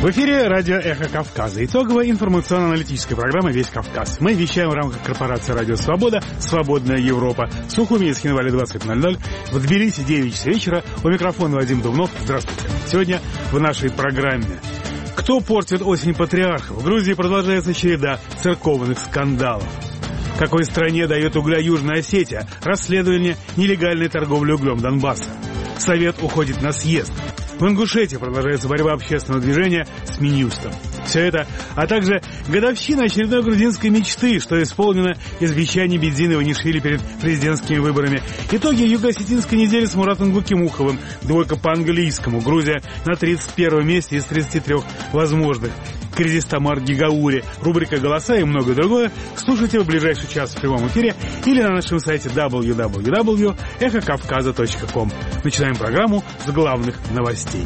В эфире радио «Эхо Кавказа». Итоговая информационно-аналитическая программа «Весь Кавказ». Мы вещаем в рамках корпорации «Радио Свобода», «Свободная Европа». В Сухуми, Схинвале 20:00, в Тбилиси 9 часов вечера. У микрофона Вадим Дубнов. Здравствуйте. Сегодня в нашей программе. Кто портит осень патриархов? В Грузии продолжается череда церковных скандалов. Какой стране дает угля Южная Осетия? Расследование нелегальной торговли углем Донбасса. Совет уходит на съезд. В Ингушетии продолжается борьба общественного движения с Минюстом. Все это, а также годовщина очередной грузинской мечты, что исполнено из вещаний Бедзина Иванишвили перед президентскими выборами. Итоги юго-осетинской недели с Муратом Гукимуховым. Двойка по английскому. Грузия на 31 месте из 33 возможных. Кризис Тамар Гигаури, рубрика «Голоса» и многое другое слушайте в ближайший час в прямом эфире или на нашем сайте www.эхокавказа.ком. Начинаем программу с главных новостей.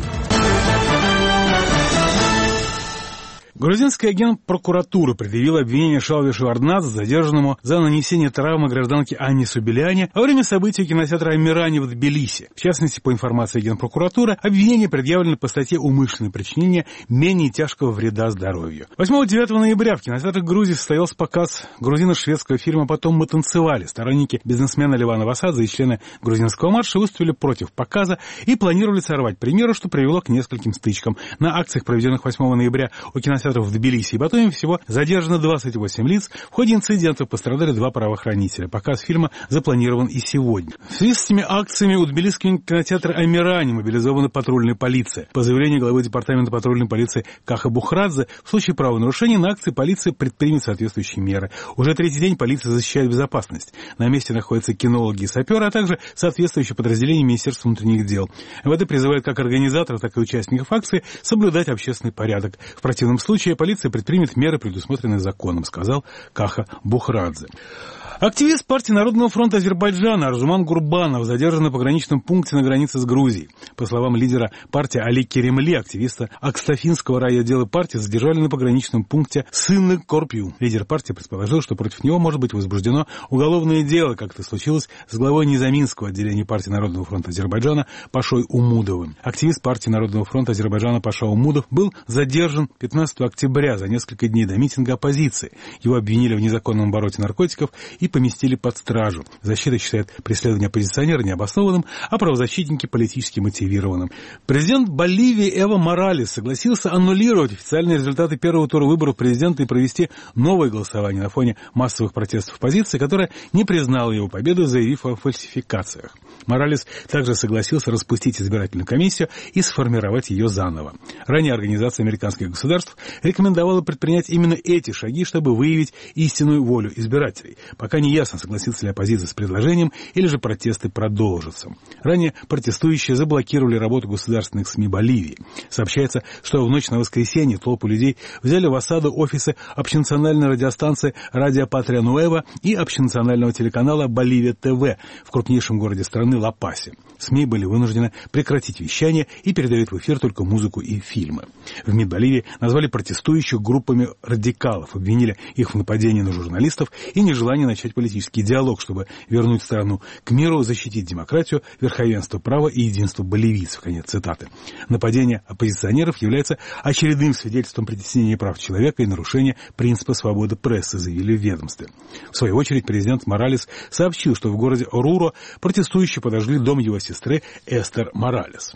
Грузинская генпрокуратура предъявила обвинение Шалви Шеварднадзе, задержанному за нанесение травмы гражданке Анне Субеляне во время событий у кинотеатра «Амирани» в Тбилиси. В частности, по информации генпрокуратуры, обвинение предъявлено по статье «Умышленное причинение менее тяжкого вреда здоровью». 8-9 ноября в кинотеатрах Грузии состоялся показ грузино-шведского фильма «Потом мы танцевали». Сторонники бизнесмена Левана Васадзе и члены грузинского марша выступили против показа и планировали сорвать премьеру, что привело к нескольким стычкам. На акциях, проведенных 8 ноября у кинотеатров в Тбилиси и Батуми, всего задержано 28 лиц. В ходе инцидентов пострадали 2 правоохранителя. Показ фильма запланирован и сегодня. В связи с этими акциями у тбилисского кинотеатра «Амирани» мобилизована патрульная полиция. По заявлению главы департамента патрульной полиции Каха Бухрадзе, в случае правонарушения на акции полиция предпримет соответствующие меры. Уже третий день полиция защищает безопасность. На месте находятся кинологи и саперы, а также соответствующие подразделения Министерства внутренних дел. МВД призывает как организаторов, так и участников акции соблюдать общественный порядок. В противном случае полиция предпримет меры, предусмотренные законом, сказал Каха Бухрадзе. Активист партии Народного фронта Азербайджана Арзуман Гурбанов задержан на пограничном пункте на границе с Грузией. По словам лидера партии Али Керемли, активиста Акстафинского райотдела партии задержали на пограничном пункте Сынны Корпью. Лидер партии предположил, что против него может быть возбуждено уголовное дело, как это случилось с главой Низаминского отделения партии Народного фронта Азербайджана Пашой Умудовым. Активист партии Народного фронта Азербайджана Паша Умудов был задержан 15 октября за несколько дней до митинга оппозиции. Его обвинили в незаконном обороте наркотиков и поместили под стражу. Защита считает преследование оппозиционера необоснованным, а правозащитники политически мотивированным. Президент Боливии Эво Моралес согласился аннулировать официальные результаты первого тура выборов президента и провести новое голосование на фоне массовых протестов оппозиции, которая не признала его победу, заявив о фальсификациях. Моралес также согласился распустить избирательную комиссию и сформировать ее заново. Ранее Организация американских государств рекомендовала предпринять именно эти шаги, чтобы выявить истинную волю избирателей. Пока не ясно, согласится ли оппозиция с предложением, или же протесты продолжатся. Ранее протестующие заблокировали работу государственных СМИ Боливии. Сообщается, что в ночь на воскресенье толпы людей взяли в осаду офисы общенациональной радиостанции «Радио Патрия Нуэва» и общенационального телеканала «Боливия ТВ» в крупнейшем городе страны Ла-Пасе. СМИ были вынуждены прекратить вещание и передают в эфир только музыку и фильмы. В МИД Боливии назвали протестующих группами радикалов, обвинили их в нападении на журналистов и нежелании начать политический диалог, чтобы вернуть страну к миру, защитить демократию, верховенство права и единство боливийцев. Конец цитаты. Нападение оппозиционеров является очередным свидетельством притеснения прав человека и нарушения принципа свободы прессы, заявили в ведомстве. В свою очередь президент Моралес сообщил, что в городе Оруро протестующие подожгли дом его сестры Эстер Моралес.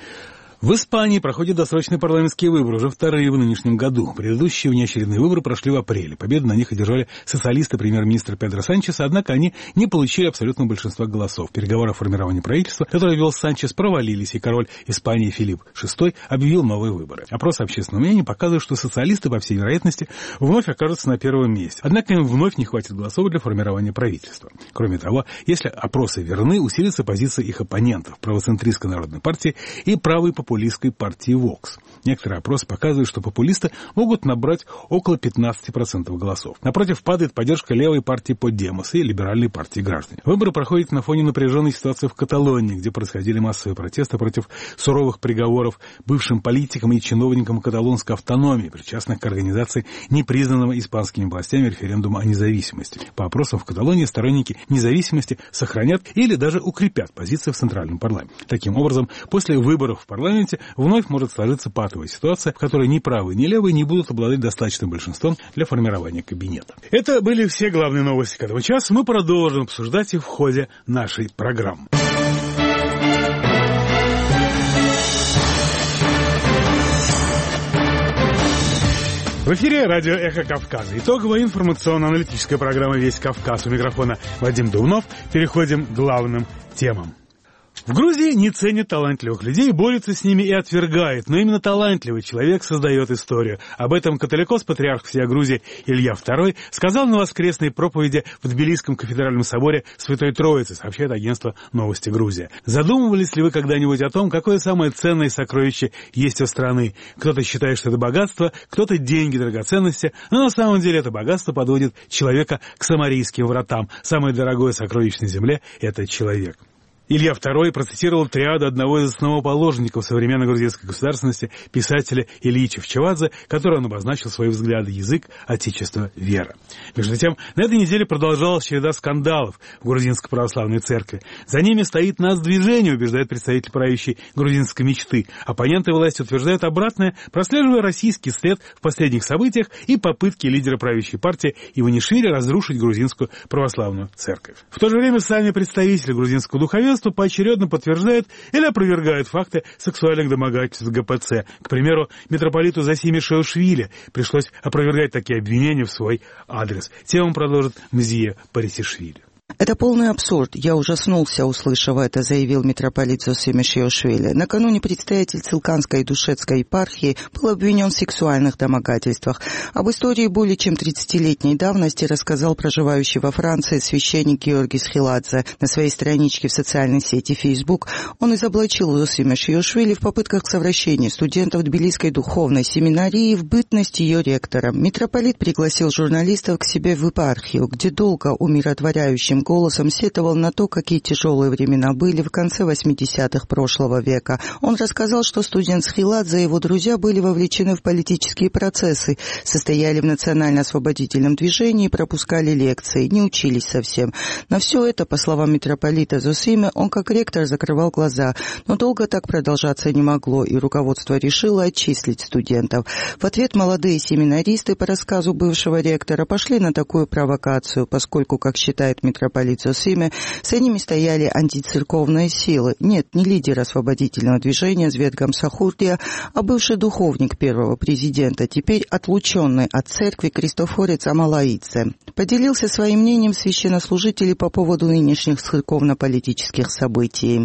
В Испании проходят досрочные парламентские выборы, уже вторые в нынешнем году. Предыдущие внеочередные выборы прошли в апреле. Победу на них одержали социалисты премьер-министра Педро Санчеса, однако они не получили абсолютного большинства голосов. Переговоры о формировании правительства, которые вел Санчес, провалились, и король Испании Филипп VI объявил новые выборы. Опросы общественного мнения показывают, что социалисты, по всей вероятности, вновь окажутся на первом месте. Однако им вновь не хватит голосов для формирования правительства. Кроме того, если опросы верны, усилится позиция их оппонентов, правоцентристской народной партии и правой популярной партии Vox. Некоторые опросы показывают, что популисты могут набрать около 15% голосов. Напротив, падает поддержка левой партии Podemos и либеральной партии Граждане. Выборы проходят на фоне напряженной ситуации в Каталонии, где происходили массовые протесты против суровых приговоров бывшим политикам и чиновникам каталонской автономии, причастных к организации непризнанного испанскими властями референдума о независимости. По опросам в Каталонии сторонники независимости сохранят или даже укрепят позиции в Центральном парламенте. Таким образом, после выборов в парламент парламенте вновь может сложиться патовая ситуация, в которой ни правые, ни левые не будут обладать достаточным большинством для формирования кабинета. Это были все главные новости к этому часу. Мы продолжим обсуждать их в ходе нашей программы. В эфире радио «Эхо Кавказа». Итоговая информационно-аналитическая программа «Весь Кавказ». У микрофона Вадим Дубнов. Переходим к главным темам. В Грузии не ценят талантливых людей, борется с ними и отвергает. Но именно талантливый человек создает историю. Об этом католикос, патриарх всея Грузии Илья II сказал на воскресной проповеди в Тбилисском кафедральном соборе Святой Троицы, сообщает агентство «Новости Грузия». Задумывались ли вы когда-нибудь о том, какое самое ценное сокровище есть у страны? Кто-то считает, что это богатство, кто-то деньги, драгоценности, но на самом деле это богатство подводит человека к Самарийским вратам. Самое дорогое сокровище на земле – это человек. Илья II процитировал триаду одного из основоположников современной грузинской государственности, писателя Ильи Чевчевадзе, который он обозначил свои взгляды: язык, отечество, вера. Между тем, на этой неделе продолжалась череда скандалов в грузинской православной церкви. За ними стоит нацдвижение, убеждает представитель правящей грузинской мечты. Оппоненты власти утверждают обратное, прослеживая российский след в последних событиях и попытки лидера правящей партии Иванишвили разрушить грузинскую православную церковь. В то же время сами представители грузинского духовенства поочередно подтверждают или опровергают факты сексуальных домогательств ГПЦ. К примеру, митрополиту Зосиме Шиошвили пришлось опровергать такие обвинения в свой адрес. Тему продолжит Мзия Парисишвили. Это полный абсурд. Я ужаснулся, услышав это, заявил митрополит Зосиме Шиошвили. Накануне предстоятель Цилканской и Душецкой епархии был обвинен в сексуальных домогательствах. Об истории более чем 30-летней давности рассказал проживающий во Франции священник Георгий Схиладзе. На своей страничке в социальной сети Facebook он изоблачил Зосиме Шиошвили в попытках к совращению студентов Тбилисской духовной семинарии в бытность ее ректором. Митрополит пригласил журналистов к себе в епархию, где долго умиротворяющим голосом сетовал на то, какие тяжелые времена были в конце 80-х прошлого века. Он рассказал, что студент Схиладзе и его друзья были вовлечены в политические процессы, состояли в национально-освободительном движении, пропускали лекции, не учились совсем. На все это, по словам митрополита Зосиме, он как ректор закрывал глаза. Но долго так продолжаться не могло, и руководство решило отчислить студентов. В ответ молодые семинаристы, по рассказу бывшего ректора, пошли на такую провокацию, поскольку, как считает митрополит Зосиме, за ними стояли антицерковные силы. Нет, не лидер освободительного движения Зветгам Сахурдия, а бывший духовник первого президента, теперь отлученный от церкви Кристофорец Амалаидзе. Поделился своим мнением священнослужитель по поводу нынешних церковно-политических событий.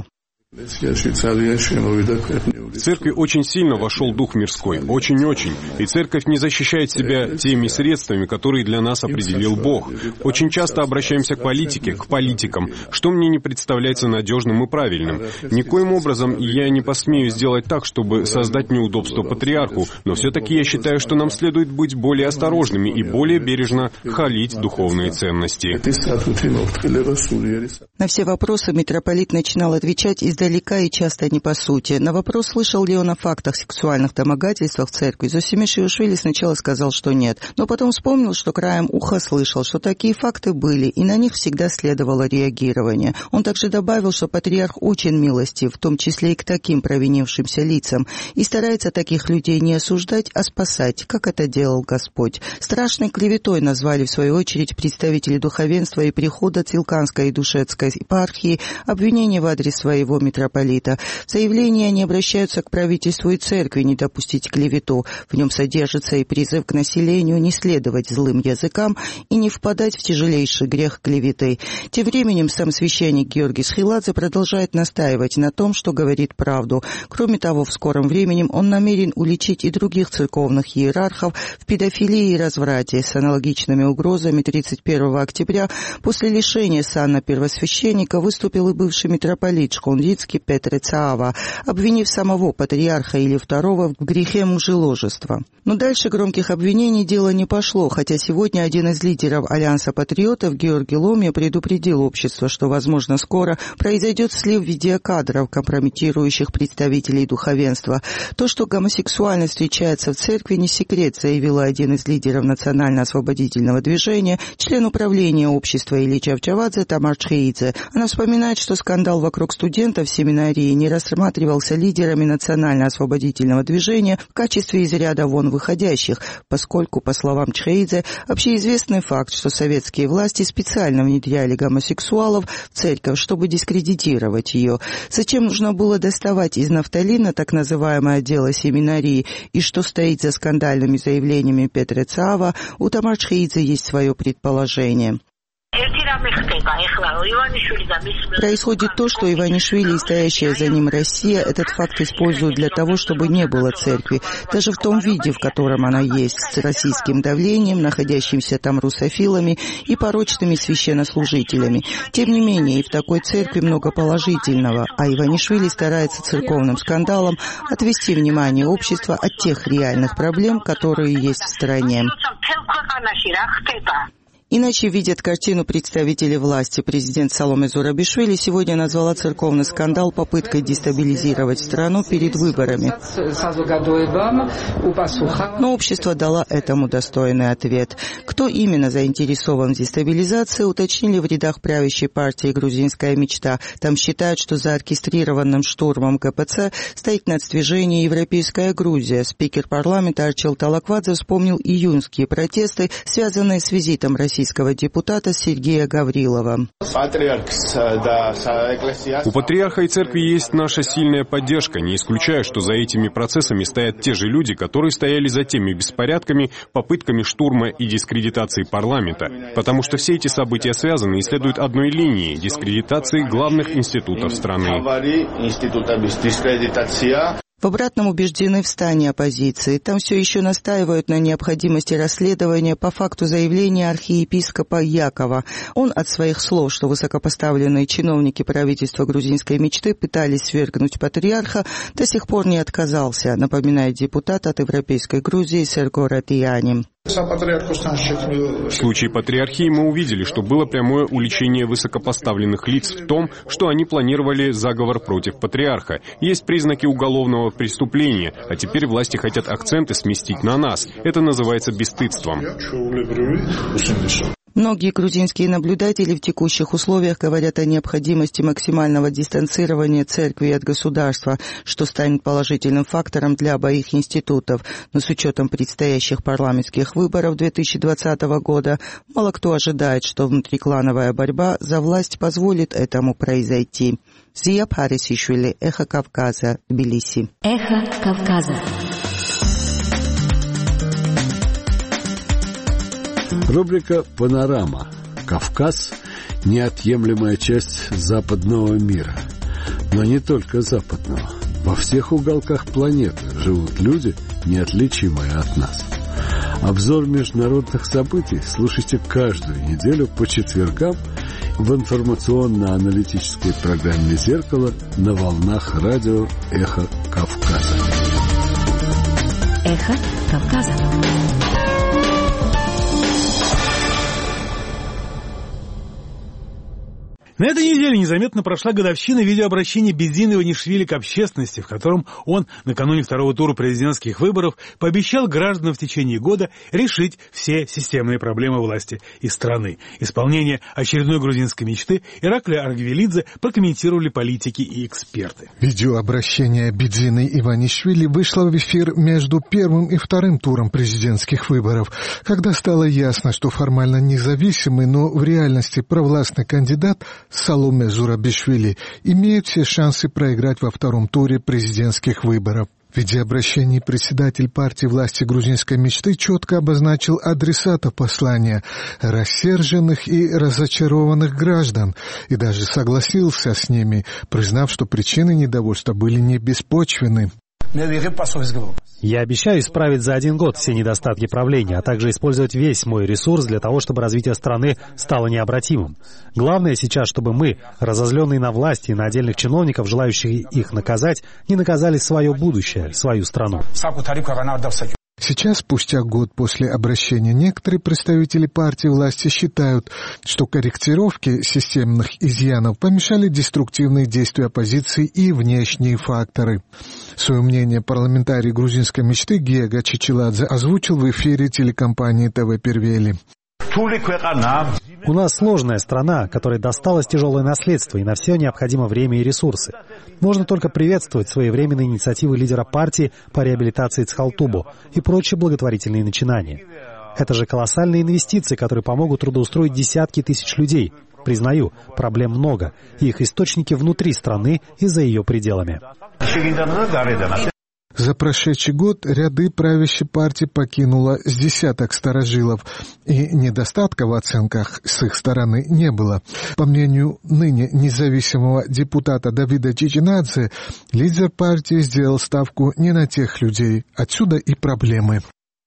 В церкви очень сильно вошел дух мирской, очень-очень, и церковь не защищает себя теми средствами, которые для нас определил Бог. Очень часто обращаемся к политике, к политикам, что мне не представляется надежным и правильным. Никоим образом я не посмею сделать так, чтобы создать неудобство патриарху, но все-таки я считаю, что нам следует быть более осторожными и более бережно хвалить духовные ценности. На все вопросы митрополит начинал отвечать издалека и часто не по сути. На вопрос, слышал ли он о фактах сексуальных домогательствах в церкви, Зосиме Шиошвили сначала сказал, что нет, но потом вспомнил, что краем уха слышал, что такие факты были, и на них всегда следовало реагирование. Он также добавил, что патриарх очень милостив, в том числе и к таким провинившимся лицам, и старается таких людей не осуждать, а спасать, как это делал Господь. Страшной клеветой назвали, в свою очередь, представители духовенства и прихода Цилканской и Душецкой епархии обвинения в адрес своего митрополита. В заявлении они обращаются к правительству и церкви не допустить клевету. В нем содержится и призыв к населению не следовать злым языкам и не впадать в тяжелейший грех клеветы. Тем временем сам священник Георгий Схиладзе продолжает настаивать на том, что говорит правду. Кроме того, в скором времени он намерен уличить и других церковных иерархов в педофилии и разврате. С аналогичными угрозами 31 октября после лишения сана первосвященника выступил и бывший митрополит Шкондицкий Петр Цаава, обвинив самого патриарха Илью II в грехе мужеложества. Но дальше громких обвинений дело не пошло, хотя сегодня один из лидеров Альянса патриотов Георгий Ломья предупредил общество, что, возможно, скоро произойдет слив видеокадров, компрометирующих представителей духовенства. То, что гомосексуальность встречается в церкви, не секрет, заявил один из лидеров национально-освободительного движения, член управления общества Ильи Чевчевадзе Тамар Чхеидзе. Она вспоминает, что скандал вокруг студентов в семинарии не рассматривался лидерами национально-освободительного движения в качестве из ряда вон выходящих, поскольку, по словам Чхеидзе, общеизвестный факт, что советские власти специально внедряли гомосексуалов в церковь, чтобы дискредитировать ее. Зачем нужно было доставать из нафталина так называемое дело семинарии и что стоит за скандальными заявлениями Петра Цаава, у Тамар Чхеидзе есть свое предположение. Происходит то, что Иванишвили и стоящая за ним Россия этот факт используют для того, чтобы не было церкви, даже в том виде, в котором она есть, с российским давлением, находящимся там русофилами и порочными священнослужителями. Тем не менее, и в такой церкви много положительного, а Иванишвили старается церковным скандалом отвести внимание общества от тех реальных проблем, которые есть в стране. Иначе видят картину представители власти. Президент Саломе Зурабишвили сегодня назвала церковный скандал попыткой дестабилизировать страну перед выборами. Но общество дало этому достойный ответ. Кто именно заинтересован в дестабилизации, уточнили в рядах правящей партии «Грузинская мечта». Там считают, что за оркестрированным штурмом КПЦ стоит надвижение «Европейская Грузия». Спикер парламента Арчил Талаквадзе вспомнил июньские протесты, связанные с визитом российского депутата Сергея Гаврилова. У патриарха и церкви есть наша сильная поддержка, не исключая, что за этими процессами стоят те же люди, которые стояли за теми беспорядками, попытками штурма и дискредитации парламента. Потому что все эти события связаны и следуют одной линии – дискредитации главных институтов страны. В обратном убеждены в стане оппозиции. Там все еще настаивают на необходимости расследования по факту заявления архиепископа Якова. Он от своих слов, что высокопоставленные чиновники правительства грузинской мечты пытались свергнуть патриарха, до сих пор не отказался, напоминает депутат от Европейской Грузии Серго Ратияни. В случае патриархии мы увидели, что было прямое уличение высокопоставленных лиц в том, что они планировали заговор против патриарха. Есть признаки уголовного преступления, а теперь власти хотят акценты сместить на нас. Это называется бесстыдством. Многие грузинские наблюдатели в текущих условиях говорят о необходимости максимального дистанцирования церкви от государства, что станет положительным фактором для обоих институтов. Но с учетом предстоящих парламентских выборов 2020 года, мало кто ожидает, что внутриклановая борьба за власть позволит этому произойти. Зия Парисишвили, Эхо Кавказа, Тбилиси. Эхо Кавказа. Рубрика «Панорама». Кавказ – неотъемлемая часть западного мира. Но не только западного. Во всех уголках планеты живут люди, неотличимые от нас. Обзор международных событий слушайте каждую неделю по четвергам в информационно-аналитической программе «Зеркало» на волнах радио «Эхо Кавказа». Эхо Кавказа. На этой неделе незаметно прошла годовщина видеообращения Бедзина Иванишвили к общественности, в котором он накануне второго тура президентских выборов пообещал гражданам в течение года решить все системные проблемы власти и страны. Исполнение очередной грузинской мечты Иракли Аргвелидзе прокомментировали политики и эксперты. Видеообращение Бедзины Иванишвили вышло в эфир между первым и вторым туром президентских выборов, когда стало ясно, что формально независимый, но в реальности провластный кандидат Саломе Зурабишвили имеет все шансы проиграть во втором туре президентских выборов. В видеообращении председатель партии власти грузинской мечты четко обозначил адресатов послания – рассерженных и разочарованных граждан, и даже согласился с ними, признав, что причины недовольства были не беспочвенны. Я обещаю исправить за 1 год все недостатки правления, а также использовать весь мой ресурс для того, чтобы развитие страны стало необратимым. Главное сейчас, чтобы мы, разозленные на власти и на отдельных чиновников, желающих их наказать, не наказали свое будущее, свою страну. Сейчас, спустя год после обращения, некоторые представители партии власти считают, что корректировки системных изъянов помешали деструктивные действия оппозиции и внешние факторы. Свое мнение парламентарий грузинской мечты Гега Чичиладзе озвучил в эфире телекомпании ТВ Первели. У нас сложная страна, которой досталось тяжелое наследство, и на все необходимо время и ресурсы. Можно только приветствовать своевременные инициативы лидера партии по реабилитации Цхалтубу и прочие благотворительные начинания. Это же колоссальные инвестиции, которые помогут трудоустроить десятки тысяч людей. Признаю, проблем много, и их источники внутри страны и за ее пределами. За прошедший год ряды правящей партии покинуло с десяток старожилов, и недостатков в оценках с их стороны не было. По мнению ныне независимого депутата Давида Чичинадзе, лидер партии сделал ставку не на тех людей. Отсюда и проблемы.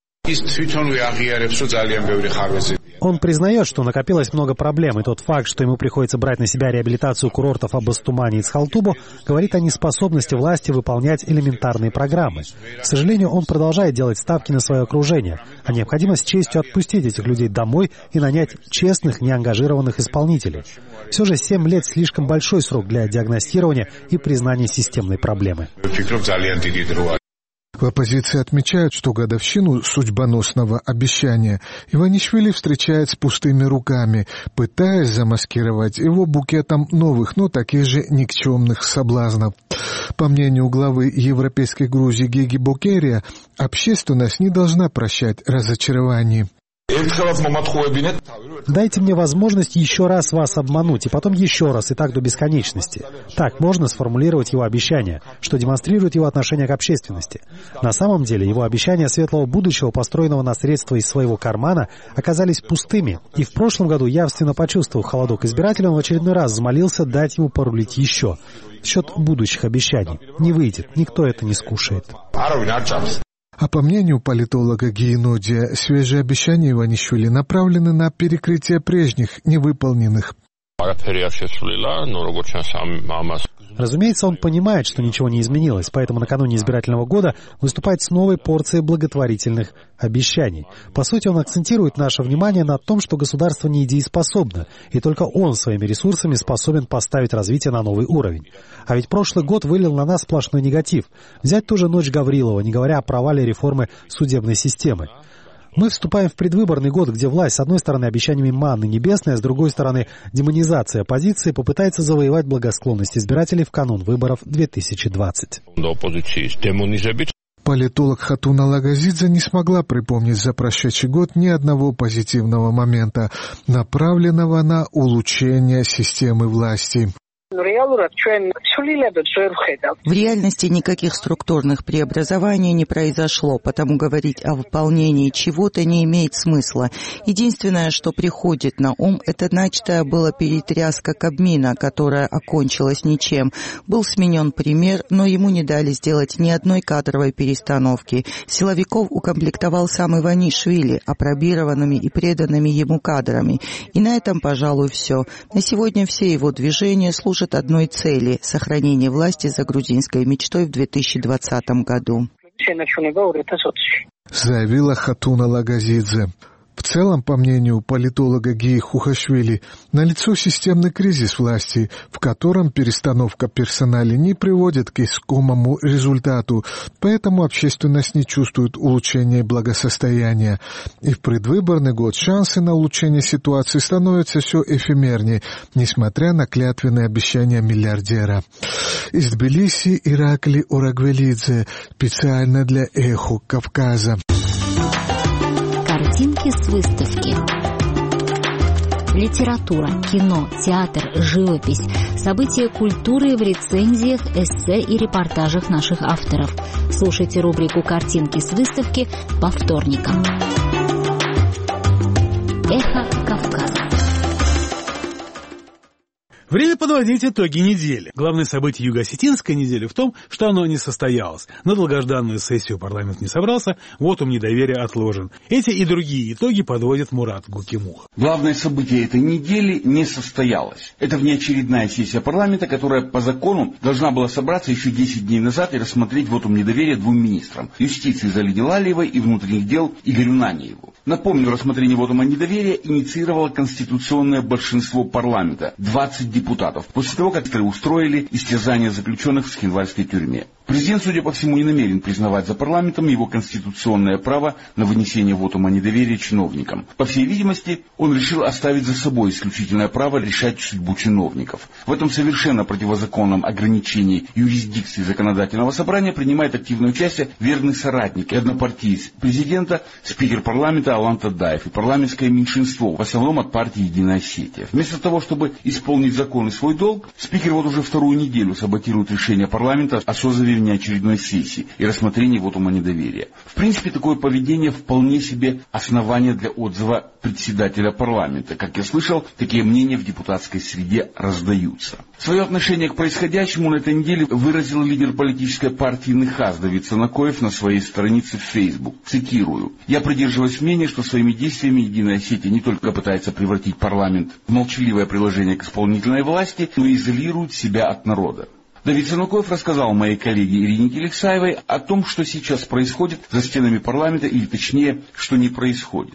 Он признает, что накопилось много проблем, и тот факт, что ему приходится брать на себя реабилитацию курортов Аббастумани и Цхалтубу, говорит о неспособности власти выполнять элементарные программы. К сожалению, он продолжает делать ставки на свое окружение, а необходимо с честью отпустить этих людей домой и нанять честных, неангажированных исполнителей. Все же 7 лет слишком большой срок для диагностирования и признания системной проблемы. В оппозиции отмечают, что годовщину судьбоносного обещания Иванишвили встречает с пустыми руками, пытаясь замаскировать его букетом новых, но таких же никчемных соблазнов. По мнению главы Европейской Грузии Геги Бокерия, общественность не должна прощать разочарований. Дайте мне возможность еще раз вас обмануть, и потом еще раз, и так до бесконечности. Так можно сформулировать его обещание, что демонстрирует его отношение к общественности. На самом деле, его обещания светлого будущего, построенного на средства из своего кармана, оказались пустыми. И в прошлом году, явственно почувствовав холодок избирателя, он в очередной раз взмолился дать ему порулить еще. В счет будущих обещаний. Не выйдет, никто это не скушает. А по мнению политолога Гиенодия, свежие обещания Иванишвили направлены на перекрытие прежних, невыполненных. Разумеется, он понимает, что ничего не изменилось, поэтому накануне избирательного года выступает с новой порцией благотворительных обещаний. По сути, он акцентирует наше внимание на том, что государство недееспособно, и только он своими ресурсами способен поставить развитие на новый уровень. А ведь прошлый год вылил на нас сплошной негатив. Взять ту же ночь Гаврилова, не говоря о провале реформы судебной системы. Мы вступаем в предвыборный год, где власть, с одной стороны, обещаниями манны небесной, а с другой стороны, демонизация оппозиции попытается завоевать благосклонность избирателей в канун выборов 2020. Политолог Хатуна Лагазидзе не смогла припомнить за прошедший год ни одного позитивного момента, направленного на улучшение системы власти. В реальности никаких структурных преобразований не произошло, потому говорить о выполнении чего-то не имеет смысла. Единственное, что приходит на ум, это начатая была перетряска Кабмина, которая окончилась ничем. Был сменен премьер, но ему не дали сделать ни одной кадровой перестановки. Силовиков укомплектовал сам Иванишвили, апробированными и преданными ему кадрами. И на этом, пожалуй, все. На сегодня все его движения служат одной цели – сохранение власти за грузинской мечтой в 2020 году. Заявила Хатуна Лагазидзе. В целом, по мнению политолога Гии Хухашвили, налицо системный кризис власти, в котором перестановка персонала не приводит к искомому результату, поэтому общественность не чувствует улучшения благосостояния. И в предвыборный год шансы на улучшение ситуации становятся все эфемернее, несмотря на клятвенные обещания миллиардера. Из Тбилиси Иракли Орагвелидзе, специально для «Эхо Кавказа». Картинки с выставки. Литература, кино, театр, живопись, события культуры в рецензиях, эссе и репортажах наших авторов. Слушайте рубрику «Картинки с выставки» по вторникам. Эхо Кавказа. Время подводить итоги недели. Главное событие юго-осетинской недели в том, что оно не состоялось. На долгожданную сессию парламент не собрался, вотум недоверия отложен. Эти и другие итоги подводит Мурат Гукимух. Главное событие этой недели не состоялось. Это внеочередная сессия парламента, которая по закону должна была собраться еще 10 дней назад и рассмотреть вотум недоверия двум министрам. Юстиции Залиде Лалиевой и внутренних дел Игорю Наньеву. Напомню, рассмотрение вотума недоверия инициировало конституционное большинство парламента. 20 депутатов. депутатов после того, как устроили истязание заключенных в Цхинвальской тюрьме. Президент, судя по всему, не намерен признавать за парламентом его конституционное право на вынесение вотума недоверия чиновникам. По всей видимости, он решил оставить за собой исключительное право решать судьбу чиновников. В этом совершенно противозаконном ограничении юрисдикции законодательного собрания принимает активное участие верный соратник и однопартиец президента, спикер парламента Алан Тадаев и парламентское меньшинство, в основном от партии «Единая Осетия». Вместо того, чтобы исполнить закон и свой долг, спикер вот уже вторую неделю саботирует решение парламента о созыве внеочередной сессии и рассмотрении вотума недоверия. В принципе, такое поведение вполне себе основание для отзыва председателя парламента. Как я слышал, такие мнения в депутатской среде раздаются. Свое отношение к происходящему на этой неделе выразил лидер политической партии НХАС Давид Санакоев на своей странице в Facebook. Цитирую. «Я придерживаюсь мнения, что своими действиями Единая Осетия не только пытается превратить парламент в молчаливое приложение к исполнительной власти, но и изолирует себя от народа». Давид Санакоев рассказал моей коллеге Ирине Келексаевой о том, что сейчас происходит за стенами парламента, или точнее, что не происходит.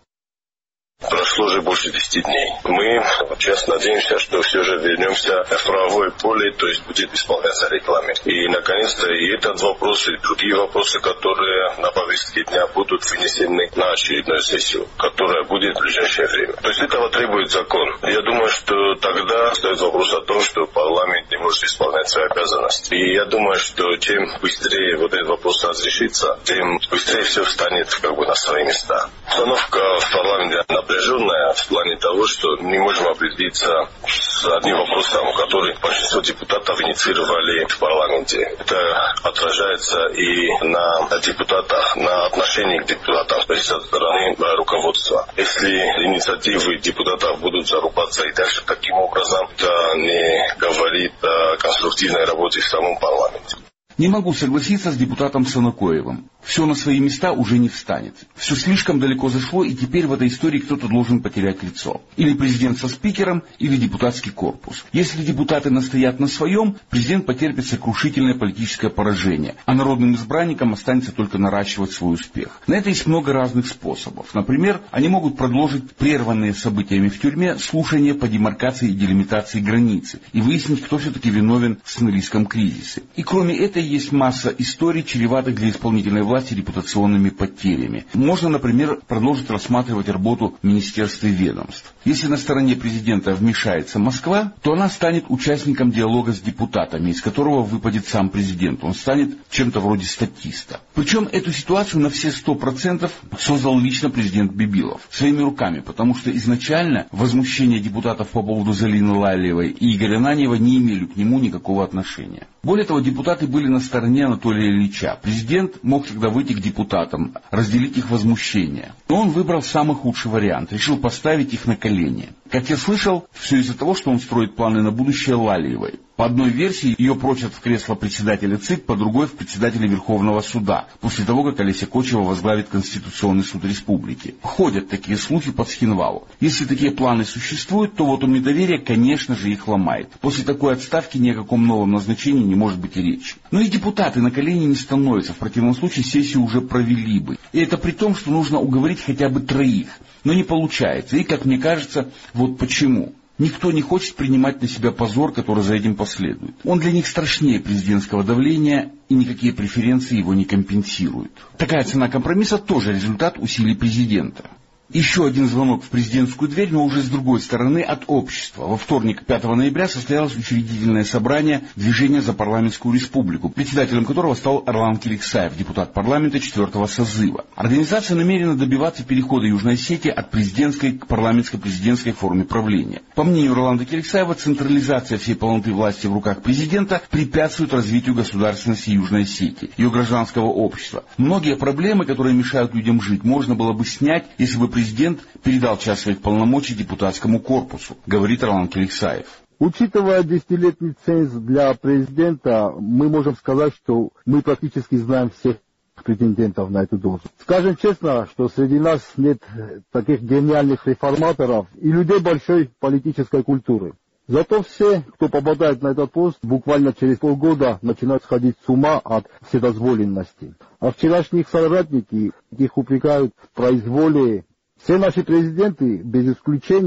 Прошло уже больше 10 дней. Мы сейчас надеемся, что все же вернемся в правовое поле, то есть будет исполняться регламент. И, наконец-то, и этот вопрос, и другие вопросы, которые на повестке дня будут вынесены на очередную сессию, которая будет в ближайшее время. То есть этого требует закон. Я думаю, что тогда стоит вопрос о том, что парламент не может исполнять свои обязанности. И я думаю, что чем быстрее вот этот вопрос разрешится, тем быстрее все встанет на свои места. Установка в парламенте напряженная в плане того, что не можем определиться с одним вопросом, который большинство депутатов инициировали в парламенте. Это отражается и на депутатах, на отношении к депутатам, то есть со стороны руководства. Если инициативы депутатов будут зарубаться и дальше таким образом, это не говорит о конструктивной работе в самом парламенте. Не могу согласиться с депутатом Санакоевым. Все на свои места уже не встанет. Все слишком далеко зашло, и теперь в этой истории кто-то должен потерять лицо. Или президент со спикером, или депутатский корпус. Если депутаты настоят на своем, президент потерпит сокрушительное политическое поражение, а народным избранникам останется только наращивать свой успех. На это есть много разных способов. Например, они могут продолжить прерванные событиями в тюрьме слушания по демаркации и делимитации границы и выяснить, кто все-таки виновен в сомалийском кризисе. И кроме этого есть масса историй, чреватых для исполнительной власти репутационными потерями. Можно, например, продолжить рассматривать работу министерств и ведомств. Если на стороне президента вмешается Москва, то она станет участником диалога с депутатами, из которого выпадет сам президент. Он станет чем-то вроде статиста. Причем эту ситуацию на все 100% создал лично президент Бибилов своими руками, потому что изначально возмущения депутатов по поводу Залины Лалиевой и Игоря Наньева не имели к нему никакого отношения. Более того, депутаты были на стороне Анатолия Ильича. Президент мог тогда выйти к депутатам, разделить их возмущение. Но он выбрал самый худший вариант, решил поставить их на колени. Как я слышал, все из-за того, что он строит планы на будущее Лалиевой. По одной версии, ее прочат в кресло председателя ЦИК, по другой — в председателя Верховного суда, после того, как Олеся Кочева возглавит Конституционный суд республики. Ходят такие слухи по Цхинвалу. Если такие планы существуют, то вотум недоверия, конечно же, их ломает. После такой отставки ни о каком новом назначении не может быть и речи. Но и депутаты на колени не становятся, в противном случае сессию уже провели бы. И это при том, что нужно уговорить хотя бы 3. Но не получается. И, как мне кажется, вот почему. Никто не хочет принимать на себя позор, который за этим последует. Он для них страшнее президентского давления, и никакие преференции его не компенсируют. Такая цена компромисса тоже результат усилий президента. Еще один звонок в президентскую дверь, но уже с другой стороны, от общества. Во вторник, 5 ноября, состоялось учредительное собрание Движения за парламентскую республику, председателем которого стал Орлан Келексаев, депутат парламента 4-го созыва. Организация намерена добиваться перехода Южной Осетии от президентской к парламентско-президентской форме правления. По мнению Орланда Келексаева, централизация всей полноты власти в руках президента препятствует развитию государственности Южной Осетии, ее гражданского общества. Многие проблемы, которые мешают людям жить, можно было бы снять, если бы президент передал часть своих полномочий депутатскому корпусу, говорит Орлан Келексаев. Учитывая 10-летний ценз для президента, мы можем сказать, что мы практически знаем всех претендентов на эту должность. Скажем честно, что среди нас нет таких гениальных реформаторов и людей большой политической культуры. Зато все, кто попадает на этот пост, буквально через полгода начинают сходить с ума от вседозволенности. А вчерашние соратники их упрекают в произволе. Все наши президенты, без исключения,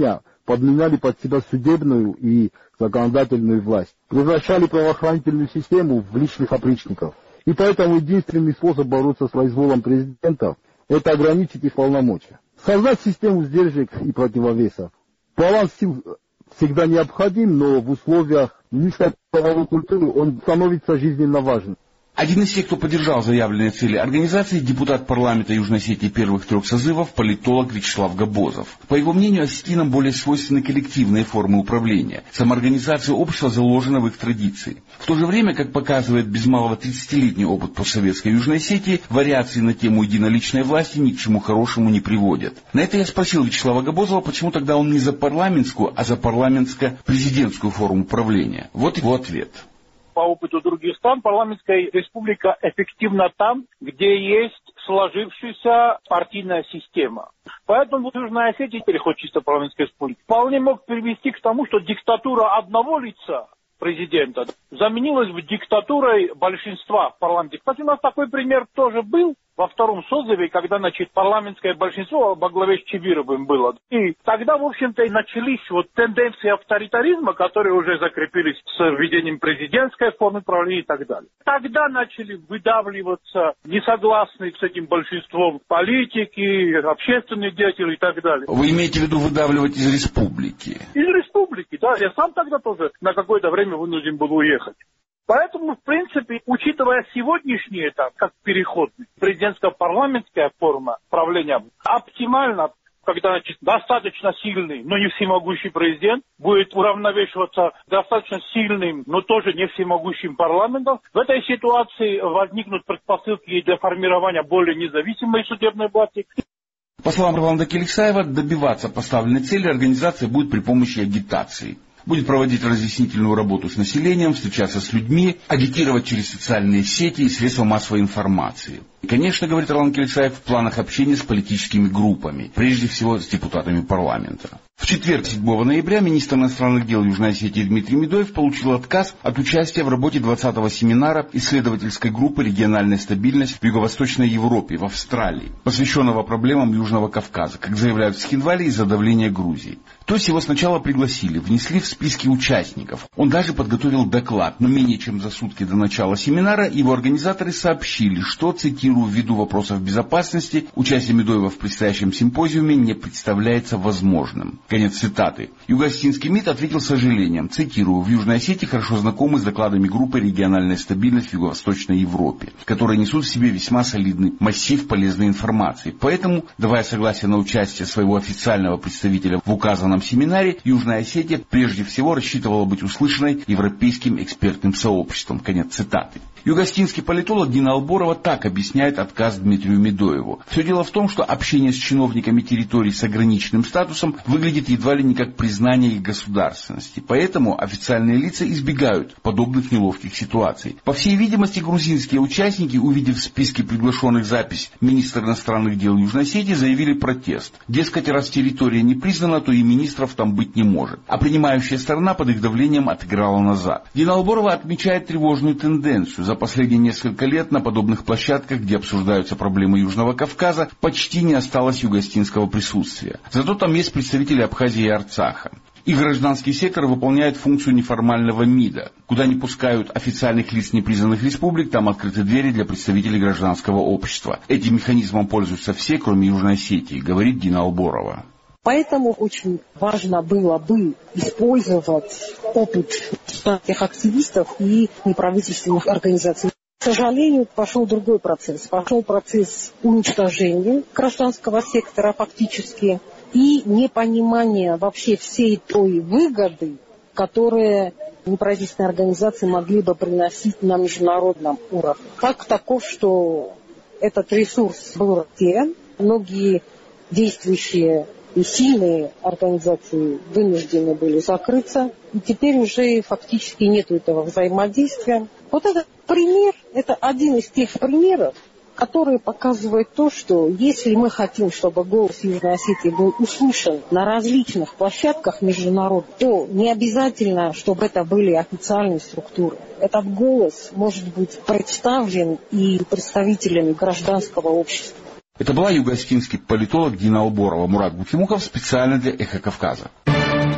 подменяли под себя судебную и законодательную власть, превращали правоохранительную систему в личных опричников. И поэтому единственный способ бороться с произволом президента – это ограничить их полномочия. Создать систему сдержек и противовесов. Баланс сил всегда необходим, но в условиях низкой правовой культуры он становится жизненно важным. Один из тех, кто поддержал заявленные цели организации, депутат парламента Южной Осетии первых 3 созывов, политолог Вячеслав Габозов. По его мнению, осетинам более свойственны коллективные формы управления. Самоорганизация общества заложена в их традиции. В то же время, как показывает без малого 30-летний опыт постсоветской Южной Осетии, вариации на тему единоличной власти ни к чему хорошему не приводят. На это я спросил Вячеслава Габозова, почему тогда он не за парламентскую, а за парламентско-президентскую форму управления. Вот его ответ. По опыту других стран, парламентская республика эффективна там, где есть сложившаяся партийная система. Поэтому Южная Осетия, переход чисто парламентской республики, вполне мог привести к тому, что диктатура одного лица, президента, заменилась бы диктатурой большинства в парламенте. Кстати, у нас такой пример тоже был во 2-м созыве, когда, парламентское большинство во главе с Чибировым было. И тогда, в общем-то, и начались тенденции авторитаризма, которые уже закрепились с введением президентской формы правления и так далее. Тогда начали выдавливаться несогласные с этим большинством политики, общественные деятели и так далее. Вы имеете в виду выдавливать из республики? Из республики, да. Я сам тогда тоже на какое-то время вынужден был уехать. Поэтому, в принципе, учитывая сегодняшний этап, как переходный, президентско-парламентская форма правления оптимально, когда достаточно сильный, но не всемогущий президент будет уравновешиваться достаточно сильным, но тоже не всемогущим парламентом. В этой ситуации возникнут предпосылки для формирования более независимой судебной власти. По словам Роланда Келексаева, добиваться поставленной цели организация будет при помощи агитации. Будет проводить разъяснительную работу с населением, встречаться с людьми, агитировать через социальные сети и средства массовой информации. И, конечно, говорит Роланд Келексаев, в планах общения с политическими группами, прежде всего с депутатами парламента. В четверг, 7 ноября, министр иностранных дел Южной Осетии Дмитрий Медоев получил отказ от участия в работе 20-го семинара исследовательской группы «Региональная стабильность в Юго-Восточной Европе» в Австралии, посвященного проблемам Южного Кавказа, как заявляют в Схинвале, из-за давления Грузии. То есть его сначала пригласили, внесли в списки участников. Он даже подготовил доклад, но менее чем за сутки до начала семинара его организаторы сообщили, что, цитирую, ввиду вопросов безопасности, участие Медоева в предстоящем симпозиуме не представляется возможным. Конец цитаты. Юго-Осетинский МИД ответил с сожалением, цитирую, в Южной Осетии хорошо знакомы с докладами группы «Региональная стабильность в Юго-Восточной Европе», которые несут в себе весьма солидный массив полезной информации. Поэтому, давая согласие на участие своего официального представителя в указанном семинаре, Южная Осетия прежде всего рассчитывала быть услышанной европейским экспертным сообществом. Конец цитаты. Юго-Осетинский политолог Дина Алборова так объясняет отказ Дмитрию Медоеву. Все дело в том, что общение с чиновниками территорий с ограниченным статусом выглядит едва ли не как признание их государственности. Поэтому официальные лица избегают подобных неловких ситуаций. По всей видимости, грузинские участники, увидев в списке приглашенных запись министра иностранных дел Южной Осетии, заявили протест. Дескать, раз территория не признана, то и министров там быть не может. А принимающая сторона под их давлением отыграла назад. Дина Алборова отмечает тревожную тенденцию. За последние несколько лет на подобных площадках, где обсуждаются проблемы Южного Кавказа, почти не осталось юго-осетинского присутствия. Зато там есть представители Абхазии и Арцаха. Их гражданский сектор выполняет функцию неформального МИДа. Куда не пускают официальных лиц непризнанных республик, там открыты двери для представителей гражданского общества. Этим механизмом пользуются все, кроме Южной Осетии, говорит Дина Алборова. Поэтому очень важно было бы использовать опыт этих активистов и неправительственных организаций. К сожалению, пошел другой процесс. Пошел процесс уничтожения гражданского сектора фактически и непонимания вообще всей той выгоды, которые неправительственные организации могли бы приносить на международном уровне. Факт таков, что этот ресурс был растерян. Многие действующие и сильные организации вынуждены были закрыться. И теперь уже фактически нет этого взаимодействия. Вот этот пример, это один из тех примеров, которые показывают то, что если мы хотим, чтобы голос Южной Осетии был услышан на различных площадках международных, то не обязательно, чтобы это были официальные структуры. Этот голос может быть представлен и представителями гражданского общества. Это была юго-осетинский политолог Дина Алборова. Мурат Бухимуков специально для «Эхо Кавказа».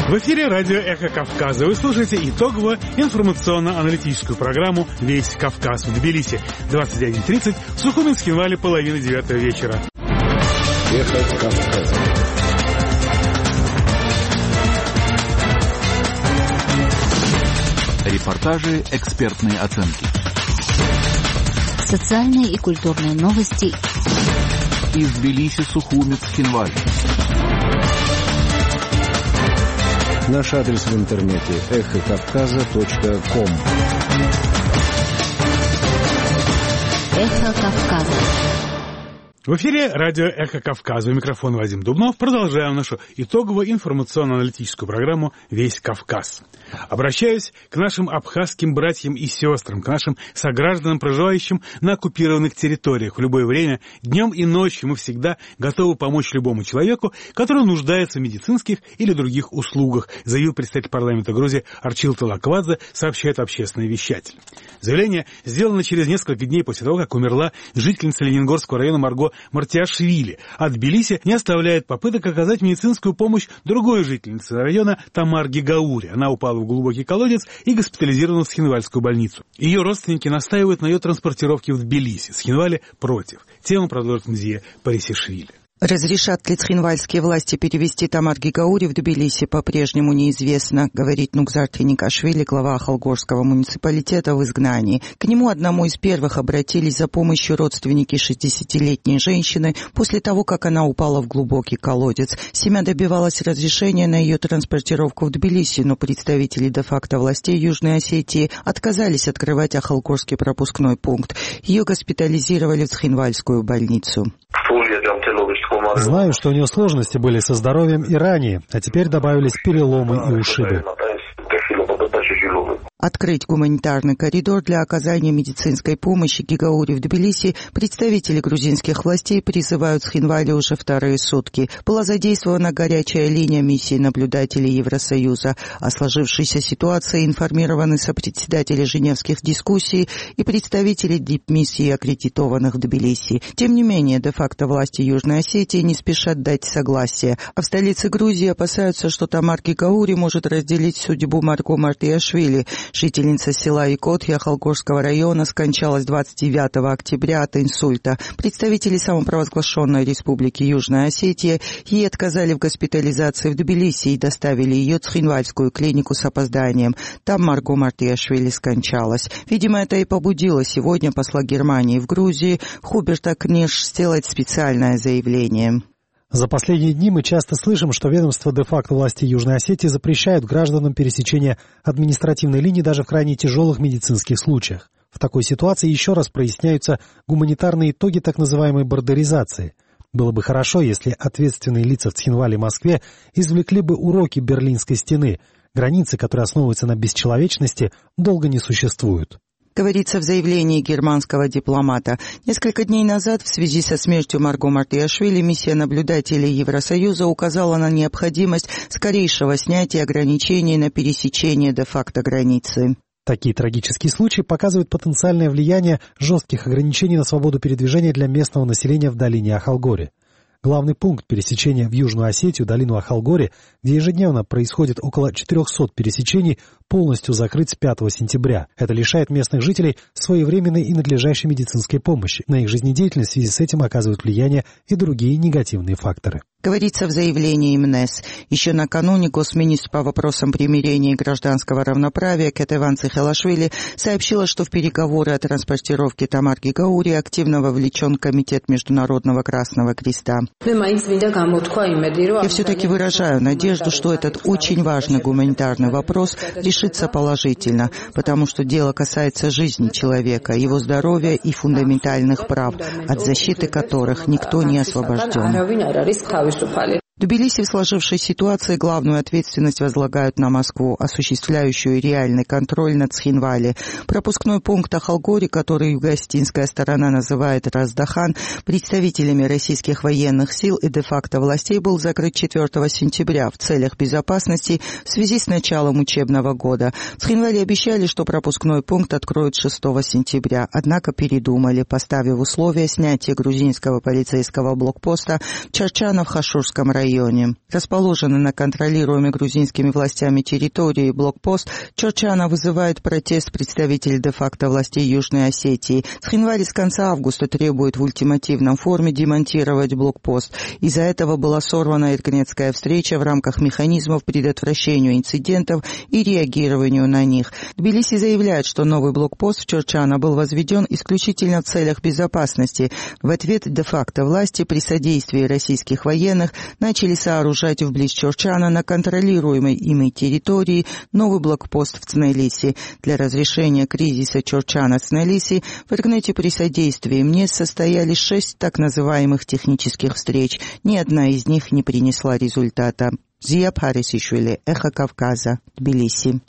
В эфире радио «Эхо Кавказа». Вы слушаете итоговую информационно-аналитическую программу «Весь Кавказ» в Тбилиси. 21:30 в Сухум и Цхинвале 8:30 вечера. «Эхо Кавказа». Репортажи, экспертные оценки. Социальные и культурные новости из Тбилиси, Сухуми, Цхинвале. Наш адрес в интернете эхокавказа.ком. Эхо Кавказа. В эфире радио «Эхо Кавказа». У микрофона Вадим Дубнов. Продолжаем нашу итоговую информационно-аналитическую программу «Весь Кавказ». Обращаюсь к нашим абхазским братьям и сестрам, к нашим согражданам, проживающим на оккупированных территориях. В любое время, днем и ночью мы всегда готовы помочь любому человеку, который нуждается в медицинских или других услугах, заявил представитель парламента Грузии Арчил Талаквадзе, сообщает общественный вещатель. Заявление сделано через несколько дней после того, как умерла жительница Ленингорского района Марго Мартиашвили. От Тбилиси не оставляет попыток оказать медицинскую помощь другой жительнице района Тамар Гигаури. Она упала в глубокий колодец и госпитализирована в Цхинвальскую больницу. Ее родственники настаивают на ее транспортировке в Тбилиси. Цхинвале против. Тему продолжит Мзия Парисишвили. Разрешат ли цхинвальские власти перевести Тамар Гигаури в Тбилиси, по-прежнему неизвестно, говорит Нугзар Треникашвили, глава Ахалгорского муниципалитета в изгнании. К нему одному из первых обратились за помощью родственники 60-летней женщины после того, как она упала в глубокий колодец. Семья добивалась разрешения на ее транспортировку в Тбилиси, но представители де-факто властей Южной Осетии отказались открывать Ахалгорский пропускной пункт. Ее госпитализировали в Цхинвальскую больницу. Знаю, что у нее сложности были со здоровьем и ранее, а теперь добавились переломы и ушибы. Открыть гуманитарный коридор для оказания медицинской помощи Гигаури в Тбилиси представители грузинских властей призывают Цхинвале уже вторые сутки. Была задействована горячая линия миссии наблюдателей Евросоюза. О сложившейся ситуации информированы сопредседатели женевских дискуссий и представители дипмиссии, аккредитованных в Тбилиси. Тем не менее, де-факто власти Южной Осетии не спешат дать согласие. А в столице Грузии опасаются, что Тамар Гигаури может разделить судьбу Марго Мартиашвили. Жительница села Икотхи Ахалгорского района скончалась 29 октября от инсульта. Представители самопровозглашенной республики Южная Осетия ей отказали в госпитализации в Тбилиси и доставили ее в Цхинвальскую клинику с опозданием. Там Марго Мартиашвили скончалась. Видимо, это и побудило сегодня посла Германии в Грузии Хуберта Кнеш сделать специальное заявление. За последние дни мы часто слышим, что ведомства де-факто власти Южной Осетии запрещают гражданам пересечение административной линии даже в крайне тяжелых медицинских случаях. В такой ситуации еще раз проясняются гуманитарные итоги так называемой бордеризации. Было бы хорошо, если ответственные лица в Цхинвале и Москве извлекли бы уроки Берлинской стены. Границы, которые основываются на бесчеловечности, долго не существуют. Говорится в заявлении германского дипломата. Несколько дней назад в связи со смертью Марго Мартиашвили миссия наблюдателей Евросоюза указала на необходимость скорейшего снятия ограничений на пересечение де-факто границы. Такие трагические случаи показывают потенциальное влияние жестких ограничений на свободу передвижения для местного населения в долине Ахалгори. Главный пункт пересечения в Южную Осетию, долину Ахалгори, где ежедневно происходит около 400 пересечений, полностью закрыт с 5 сентября. Это лишает местных жителей своевременной и надлежащей медицинской помощи. На их жизнедеятельность в связи с этим оказывают влияние и другие негативные факторы. Говорится в заявлении МНЭС. Еще накануне госминистр по вопросам примирения и гражданского равноправия Кетеван Цихелашвили сообщила, что в переговоры о транспортировке Тамар Гигаури активно вовлечен Комитет Международного Красного Креста. Я все-таки выражаю надежду, что этот очень важный гуманитарный вопрос решится положительно, потому что дело касается жизни человека, его здоровья и фундаментальных прав, от защиты которых никто не освобожден. В Тбилиси в сложившейся ситуации главную ответственность возлагают на Москву, осуществляющую реальный контроль над Цхинвале. Пропускной пункт Ахалгори, который юго-осетинская сторона называет Раздахан, представителями российских военных сил и де-факто властей был закрыт 4 сентября в целях безопасности в связи с началом учебного года. В Цхинвале обещали, что пропускной пункт откроют 6 сентября, однако передумали, поставив условие снятия грузинского полицейского блокпоста в Чарчано в Хашурском районе. районе. Расположенный на контролируемой грузинскими властями территории блокпост Чорчана вызывает протест представителей де-факто властей Южной Осетии. С января с конца августа требует в ультимативном форме демонтировать блокпост. Из-за этого была сорвана Иркнетская встреча в рамках механизмов предотвращения инцидентов и реагированию на них. Тбилиси заявляет, что новый блокпост в Чорчана был возведен исключительно в целях безопасности. В ответ де-факто власти при содействии российских военных начали сооружать вблизи Чорчана на контролируемой ими территории новый блокпост в Цнелиси. Для разрешения кризиса Чорчана-Цнелиси в Иркнете при содействии МНЕС состоялись 6 так называемых технических встреч. Ни одна из них не принесла результата. Зия Парисишвили, Эхо Кавказа, Тбилиси.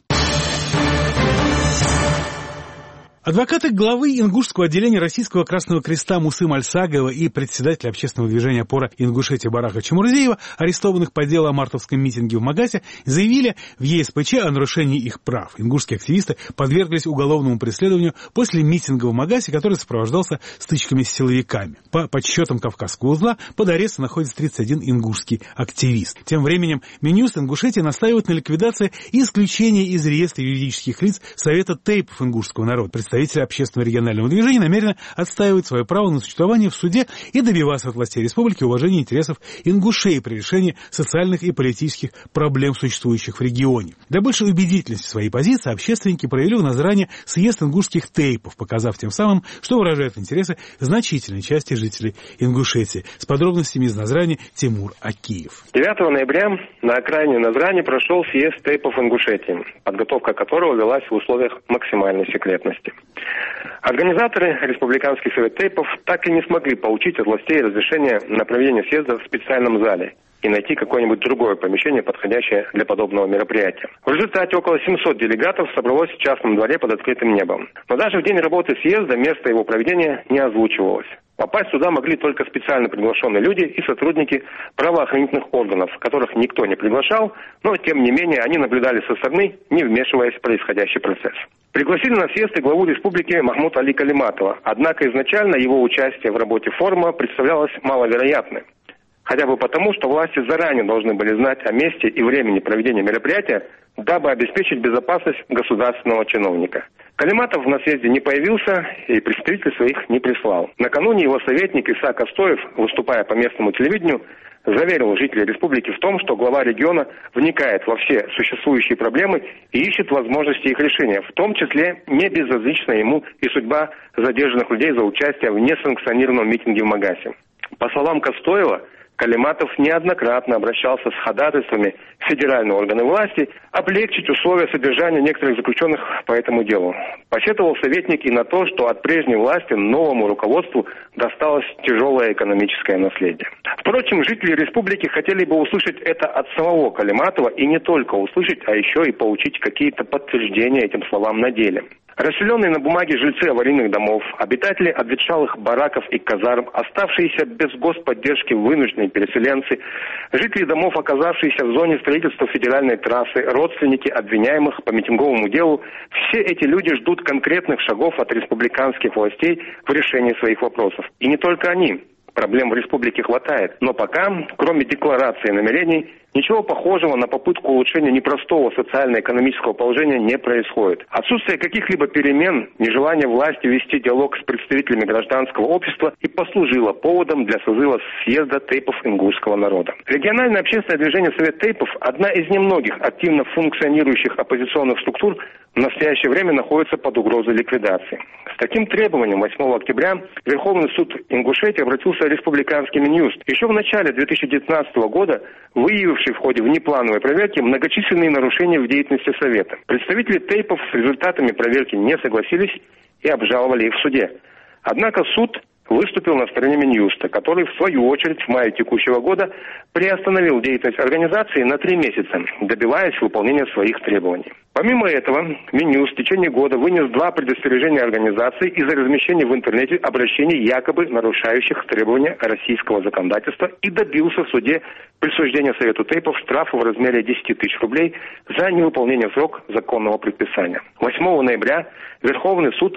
Адвокаты главы ингушского отделения Российского Красного Креста Мусым Альсагова и председателя общественного движения «Опора Ингушетии» Бараха Чемурзеева, арестованных по делу о мартовском митинге в Магасе, заявили в ЕСПЧ о нарушении их прав. Ингушские активисты подверглись уголовному преследованию после митинга в Магасе, который сопровождался стычками с силовиками. По подсчетам Кавказского узла, под арестом находится 31 ингушский активист. Тем временем Минюст Ингушетии настаивает на ликвидации и исключении из реестра юридических лиц Совета тейпов ингушского народа. Представители общественного регионального движения намерены отстаивать свое право на существование в суде и добиваться от властей республики уважения интересов ингушей при решении социальных и политических проблем, существующих в регионе. Для большей убедительности своей позиции общественники провели в Назране съезд ингушских тейпов, показав тем самым, что выражают интересы значительной части жителей Ингушетии. С подробностями из Назрани Тимур Акиев. 9 ноября на окраине Назрани прошел съезд тейпов Ингушетии, подготовка которого велась в условиях максимальной секретности. Организаторы Республиканский совет тейпов так и не смогли получить от властей разрешение на проведение съезда в специальном зале и найти какое-нибудь другое помещение, подходящее для подобного мероприятия. В результате около 700 делегатов собралось в частном дворе под открытым небом. Но даже в день работы съезда место его проведения не озвучивалось. Попасть сюда могли только специально приглашенные люди и сотрудники правоохранительных органов, которых никто не приглашал, но тем не менее они наблюдали со стороны, не вмешиваясь в происходящий процесс. Пригласили на съезд и главу республики Махмута Али Калиматова, однако изначально его участие в работе форума представлялось маловероятным. Хотя бы потому, что власти заранее должны были знать о месте и времени проведения мероприятия, дабы обеспечить безопасность государственного чиновника. Калиматов на съезде не появился и представителей своих не прислал. Накануне его советник Иса Костоев, выступая по местному телевидению, заверил жителей республики в том, что глава региона вникает во все существующие проблемы и ищет возможности их решения, в том числе не безразлична ему и судьба задержанных людей за участие в несанкционированном митинге в Магасе. По словам Костоева, Калиматов неоднократно обращался с ходатайствами в федеральные органы власти облегчить условия содержания некоторых заключенных по этому делу. Посетовал советник и на то, что от прежней власти новому руководству досталось тяжелое экономическое наследие. Впрочем, жители республики хотели бы услышать это от самого Калиматова и не только услышать, а еще и получить какие-то подтверждения этим словам на деле. Расселенные на бумаге жильцы аварийных домов, обитатели обветшалых бараков и казарм, оставшиеся без господдержки вынужденные переселенцы, жители домов, оказавшиеся в зоне строительства федеральной трассы, родственники обвиняемых по митинговому делу, все эти люди ждут конкретных шагов от республиканских властей в решении своих вопросов. И не только они. Проблем в республике хватает, но пока, кроме декларации намерений, ничего похожего на попытку улучшения непростого социально-экономического положения не происходит. Отсутствие каких-либо перемен, нежелание власти вести диалог с представителями гражданского общества и послужило поводом для созыва съезда тейпов ингушского народа. Региональное общественное движение Совет тейпов – одна из немногих активно функционирующих оппозиционных структур, в настоящее время находится под угрозой ликвидации. С таким требованием 8 октября Верховный суд Ингушетии обратился в республиканский Минюст. Еще в начале 2019 года выявивший в ходе внеплановой проверки многочисленные нарушения в деятельности Совета. Представители тейпов с результатами проверки не согласились и обжаловали их в суде. Однако суд выступил на стороне Минюста, который, в свою очередь, в мае текущего года приостановил деятельность организации на 3 месяца, добиваясь выполнения своих требований. Помимо этого, Минюст в течение года вынес 2 предостережения организации из-за размещения в интернете обращений, якобы нарушающих требования российского законодательства, и добился в суде присуждения Совету тейпов штрафа в размере 10 тысяч рублей за невыполнение срока законного предписания. 8 ноября Верховный суд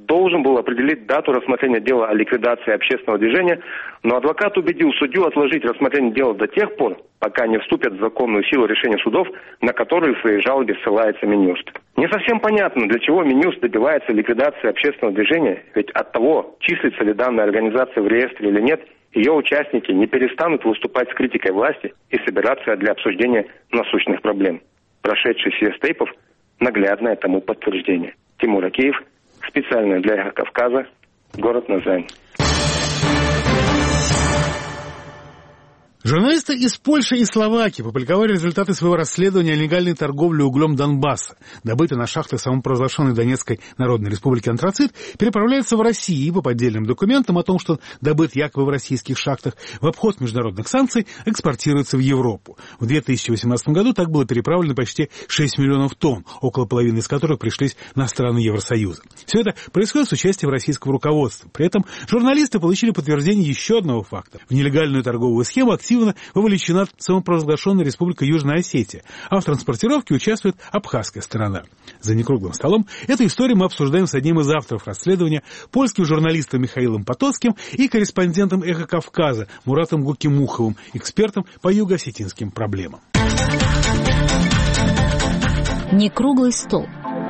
должен был определить дату рассмотрения дела о ликвидации общественного движения, но адвокат убедил судью отложить рассмотрение дела до тех пор, пока не вступят в законную силу решения судов, на которые в своей жалобе ссылается Минюст. Не совсем понятно, для чего Минюст добивается ликвидации общественного движения, ведь от того, числится ли данная организация в реестре или нет, ее участники не перестанут выступать с критикой власти и собираться для обсуждения насущных проблем. Прошедший съезд тейпов – наглядное тому подтверждение. Тимур Акеев, специально для «Эхо Кавказа», город Назань. Журналисты из Польши и Словакии публиковали результаты своего расследования о нелегальной торговле углем Донбасса. Добытый на шахтах самопровозглашенной Донецкой Народной Республики антрацит переправляется в Россию по поддельным документам о том, что добыт якобы в российских шахтах, в обход международных санкций экспортируется в Европу. В 2018 году так было переправлено почти 6 миллионов тонн, около половины из которых пришлись на страны Евросоюза. Все это происходит с участием российского руководства. При этом журналисты получили подтверждение еще одного факта. В нелегальную торговую схему активно вовлечена самопровозглашенная Республика Южная Осетия, а в транспортировке участвует абхазская сторона. За некруглым столом эту историю мы обсуждаем с одним из авторов расследования, польским журналистом Михаилом Потоцким и корреспондентом «Эхо Кавказа» Муратом Гукимуховым, экспертом по юго-осетинским проблемам. Некруглый стол.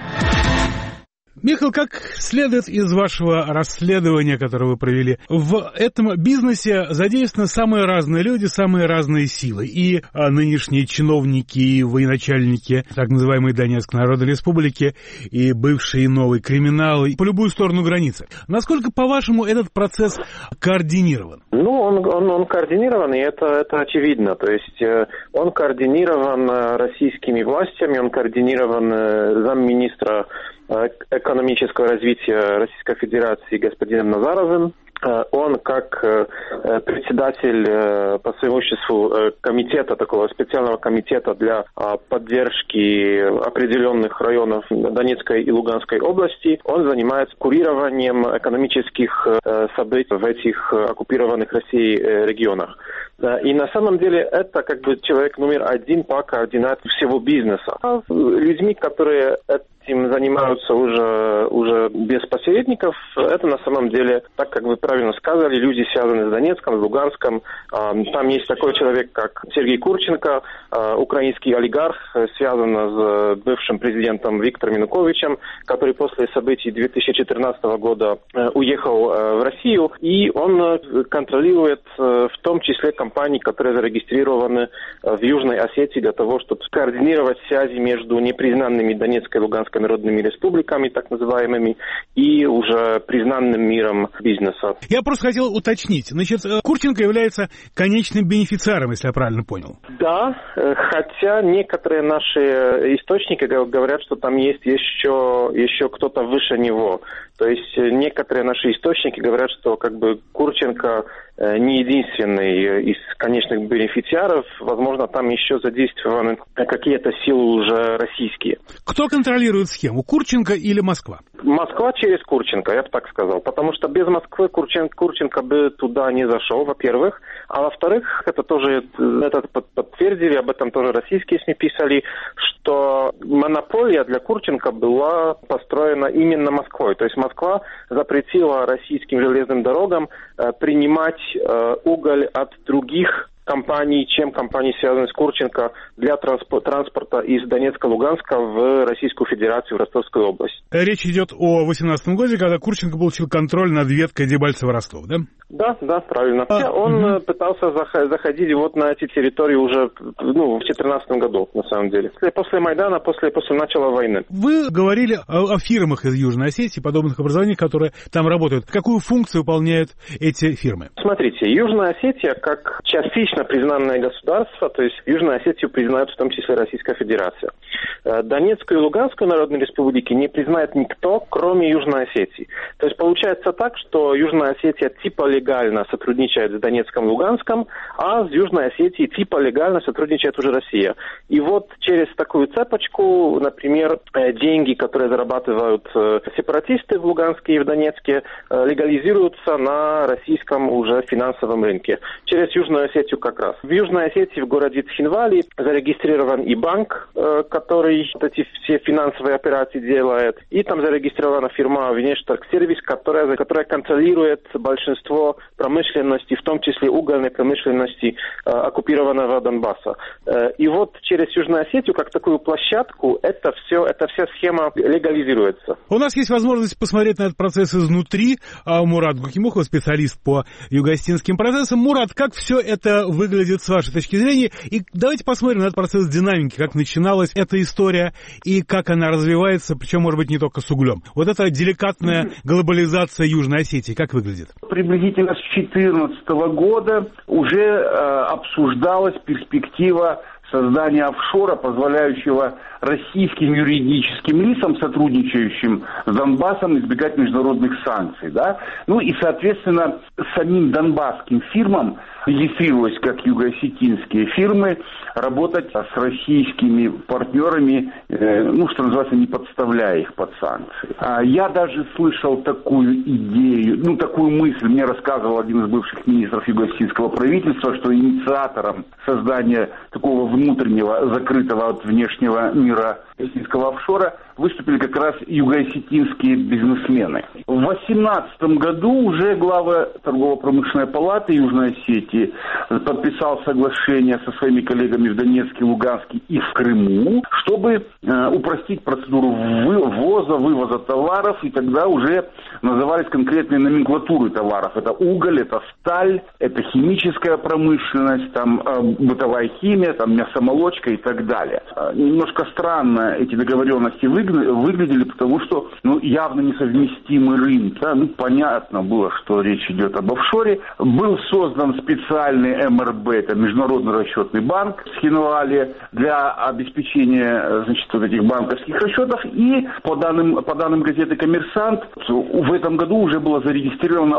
Михаил, как следует из вашего расследования, которое вы провели, в этом бизнесе задействованы самые разные люди, самые разные силы. И нынешние чиновники, и военачальники так называемой Донецкой Народной Республики, и бывшие и новые криминалы, по любую сторону границы. Насколько, по-вашему, этот процесс координирован? Ну, он координирован, и это очевидно. То есть он координирован российскими властями, он координирован замминистра экономического развития Российской Федерации господином Назаровым. Он как председатель по преимуществу комитета, такого специального комитета для поддержки определенных районов Донецкой и Луганской области, он занимается курированием экономических событий в этих оккупированных Россией регионах. И на самом деле это как бы человек номер один по координации всего бизнеса. А людьми, которые этим занимаются уже без посредников, это на самом деле, так как вы правильно сказали, люди, связанные с Донецком, с Луганском. Там есть такой человек, как Сергей Курченко, украинский олигарх, связан с бывшим президентом Виктором Януковичем, который после событий 2014 года уехал в Россию, и он контролирует в том числе компании, которые зарегистрированы в Южной Осетии для того, чтобы координировать связи между непризнанными Донецкой и Луганской народными республиками, так называемыми, и уже признанным миром бизнеса. Я просто хотел уточнить. Значит, Курченко является конечным бенефициаром, если я правильно понял. Да, хотя некоторые наши источники говорят, что там есть еще кто-то выше него. То есть некоторые наши источники говорят, что как бы Курченко не единственный из конечных бенефициаров. Возможно, там еще задействованы какие-то силы уже российские. Кто контролирует схему, Курченко или Москва? Москва через Курченко, я бы так сказал. Потому что без Москвы Курченко бы туда не зашел, во-первых. А во-вторых, это подтвердили, об этом тоже российские СМИ писали, что монополия для Курченко была построена именно Москвой. То есть Москва запретила российским железным дорогам принимать уголь от других компаний, чем компании, связанные с Курченко, для транспорта из Донецка-Луганска в Российскую Федерацию, в Ростовскую область. Речь идет о 2018 годе, когда Курченко получил контроль над веткой Дебальцево-Ростов, да? Да, правильно. Он пытался заходить вот на эти территории уже в 2014 году, на самом деле. После Майдана, после начала войны. Вы говорили о фирмах из Южной Осетии, подобных образований, которые там работают. Какую функцию выполняют эти фирмы? Смотрите, Южная Осетия, как частично признанное государство, то есть Южную Осетию признают в том числе Российская Федерация. Донецкую и Луганскую народные республики не признает никто, кроме Южной Осетии. То есть получается так, что Южная Осетия типа легально сотрудничает с Донецком и Луганском, а с Южной Осетией типа легально сотрудничает уже Россия. И вот через такую цепочку, например, деньги, которые зарабатывают сепаратисты в Луганске и в Донецке, легализируются на российском уже финансовом рынке. Через Южную Осетию, как как раз. В Южной Осетии, в городе Цхинвали, зарегистрирован и банк, который эти все финансовые операции делает. И там зарегистрирована фирма Внешторгсервис, которая контролирует большинство промышленности, в том числе угольной промышленности оккупированного Донбасса. И вот через Южную Осетию, как такую площадку, эта вся схема легализируется. У нас есть возможность посмотреть на этот процесс изнутри. Мурат Гукимухов, специалист по юго-осетинским процессам. Мурат, как все это выглядит с вашей точки зрения? И давайте посмотрим на этот процесс динамики, как начиналась эта история и как она развивается, причем, может быть, не только с углем. Вот эта деликатная глобализация Южной Осетии, как выглядит? Приблизительно с 2014 года уже обсуждалась перспектива создания офшора, позволяющего российским юридическим лицам, сотрудничающим с Донбассом, избегать международных санкций. Да? Ну и, соответственно, самим донбасским фирмам, регистрируясь как юго-осетинские фирмы, работать с российскими партнерами, что называется, не подставляя их под санкции. Я даже слышал такую идею, такую мысль, мне рассказывал один из бывших министров юго-осетинского правительства, что инициатором создания такого внутреннего, закрытого от внешнего мира осетинского офшора выступили как раз юго-осетинские бизнесмены. В 2018 году уже глава торгово-промышленной палаты Южной Осетии подписал соглашение со своими коллегами в Донецке, Луганске и в Крыму, чтобы упростить процедуру ввоза-вывоза товаров, и тогда уже назывались конкретные номенклатуры товаров. Это уголь, это сталь, это химическая промышленность, там бытовая химия, там мясомолочка и так далее. Немножко странно эти договоренности выглядели, потому что явно несовместимы рынки. Да? Понятно было, что речь идет об офшоре. Был создан специальный МРБ, это Международный расчетный банк в Цхинвале, для обеспечения вот этих банковских расчетов. И по данным газеты «Коммерсант», в этом году уже было зарегистрировано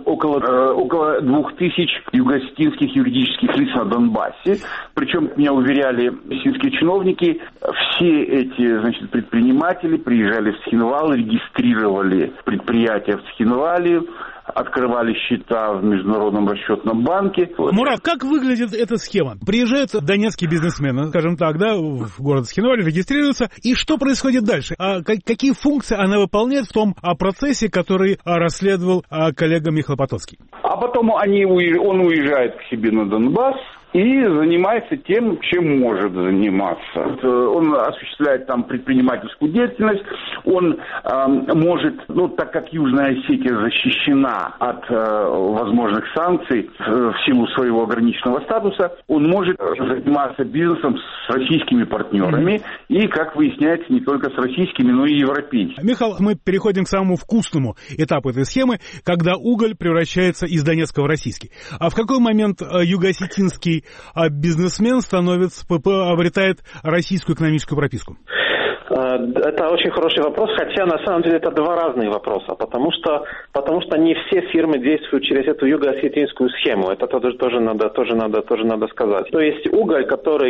около 2000 юго-осетинских юридических лиц на Донбассе. Причем, меня уверяли осетинские чиновники, все эти предприниматели приезжали в Цхинвал, регистрировали предприятия в Цхинвале, открывали счета в Международном расчетном банке. Мурат, как выглядит эта схема? Приезжают донецкие бизнесмены, скажем так, да, в город Цхинвале, регистрируются, и что происходит дальше? Какие функции она выполняет в том процессе, который расследовал коллега Михаил Потоцкий? А потом он уезжает к себе на Донбасс и занимается тем, чем может заниматься. Он осуществляет там предпринимательскую деятельность, он может, так как Южная Осетия защищена от возможных санкций в силу своего ограниченного статуса, он может заниматься бизнесом с российскими партнерами и, как выясняется, не только с российскими, но и европейскими. Михаил, мы переходим к самому вкусному этапу этой схемы, когда уголь превращается из Донецка в российский. А в какой момент юго-осетинский бизнесмен обретает российскую экономическую прописку? Это очень хороший вопрос, хотя на самом деле это два разных вопроса, потому что не все фирмы действуют через эту юго-осетинскую схему. Это тоже надо сказать. То есть уголь,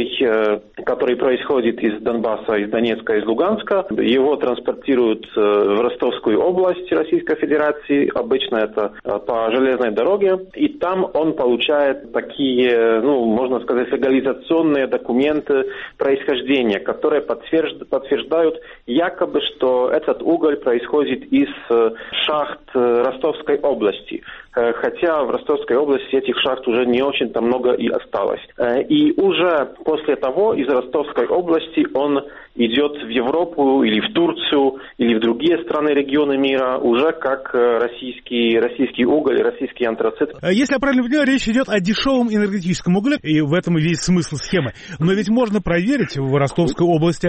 который происходит из Донбасса, из Донецка, из Луганска, его транспортируют в Ростовскую область Российской Федерации, обычно это по железной дороге, и там он получает такие, можно сказать, легализационные документы происхождения, которые подтверждают якобы, что этот уголь происходит из шахт Ростовской области. Хотя в Ростовской области этих шахт уже не очень-то много и осталось. И уже после того из Ростовской области он идет в Европу или в Турцию или в другие страны, регионы мира уже как российский уголь, российский антрацит. Если я правильно понимаю, речь идет о дешевом энергетическом угле, и в этом и весь смысл схемы. Но ведь можно проверить в Ростовской области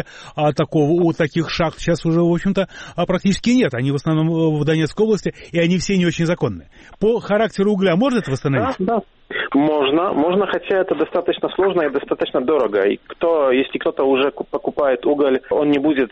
таких шахт сейчас уже, в общем-то, практически нет. Они в основном в Донецкой области, и они все не очень законные. По характеру угля можно это восстановить? Да. Можно, хотя это достаточно сложно и достаточно дорого. И если кто-то уже покупает уголь, он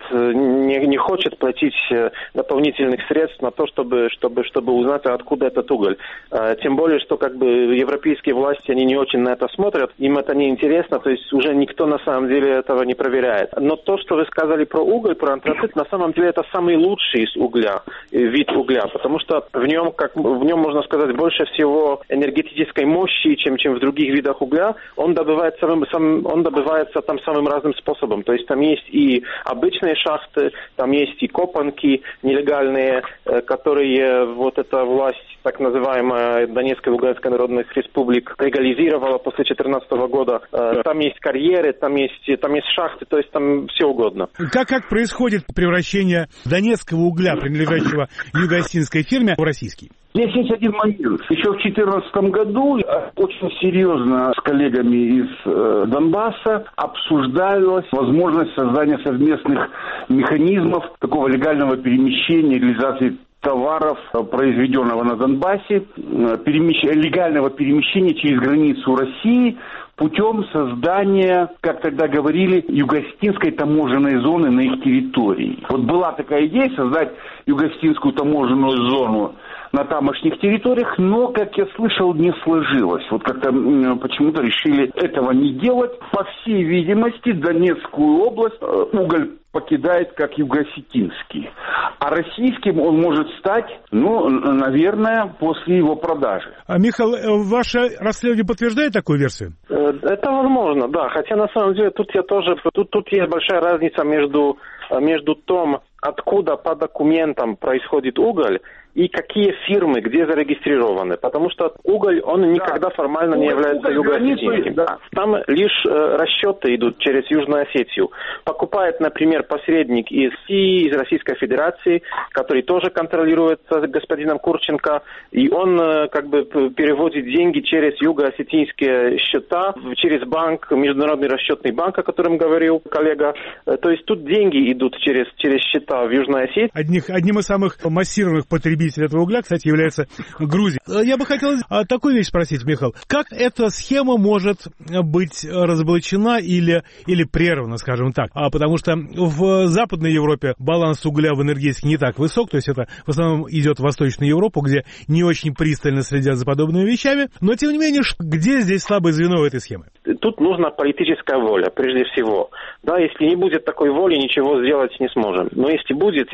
не хочет платить дополнительных средств на то, чтобы узнать, откуда этот уголь. Тем более, что европейские власти, они не очень на это смотрят, им это не интересно, то есть уже никто на самом деле этого не проверяет. Но то, что вы сказали про уголь, про антрацит, на самом деле это самый лучший из вид угля, потому что в нем, можно сказать, больше всего энергетической мощи дорогущий, чем в других видах угля, он добывается там самым разным способом. То есть там есть и обычные шахты, там есть и копанки нелегальные, которые вот эта власть, так называемая Донецкая и Луганская народных республик, легализировала после 2014 года. Там есть карьеры, там есть шахты, то есть там все угодно. Как происходит превращение донецкого угля, принадлежащего юго-осетинской фирме, в российский? Здесь есть один момент. Еще в 2014 году очень серьезно с коллегами из Донбасса обсуждалась возможность создания совместных механизмов такого легального перемещения, реализации товаров, произведенного на Донбассе, легального перемещения через границу России путем создания, как тогда говорили, юго-осетинской таможенной зоны на их территории. Вот была такая идея создать юго-осетинскую таможенную зону на тамошних территориях, но, как я слышал, не сложилось. Вот как-то почему-то решили этого не делать. По всей видимости, Донецкую область уголь покидает как юго-осетинский. А российским он может стать, наверное, после его продажи. Михаил, ваше расследование подтверждает такую версию? Это возможно, да. Хотя на самом деле тут есть большая разница между тем, откуда по документам происходит уголь, и какие фирмы, где зарегистрированы. Потому что уголь, он никогда формально не является юго-осетинским. Да. Там лишь расчеты идут через Южную Осетию. Покупает, например, посредник из России, из Российской Федерации, который тоже контролируется господином Курченко, и он переводит деньги через юго-осетинские счета, через банк, Международный расчетный банк, о котором говорил коллега. То есть тут деньги идут через счета в Южной Осетии. Одним из самых массированных потребителей этого угля, кстати, является Грузия. Я бы хотел такую вещь спросить, Михаил. Как эта схема может быть разоблачена или прервана, скажем так? Потому что в Западной Европе баланс угля в энергетике не так высок, то есть это в основном идет в Восточную Европу, где не очень пристально следят за подобными вещами. Но, тем не менее, где здесь слабое звено в этой схеме? Тут нужна политическая воля, прежде всего. Да, если не будет такой воли, ничего сделать не сможем. Но если будет,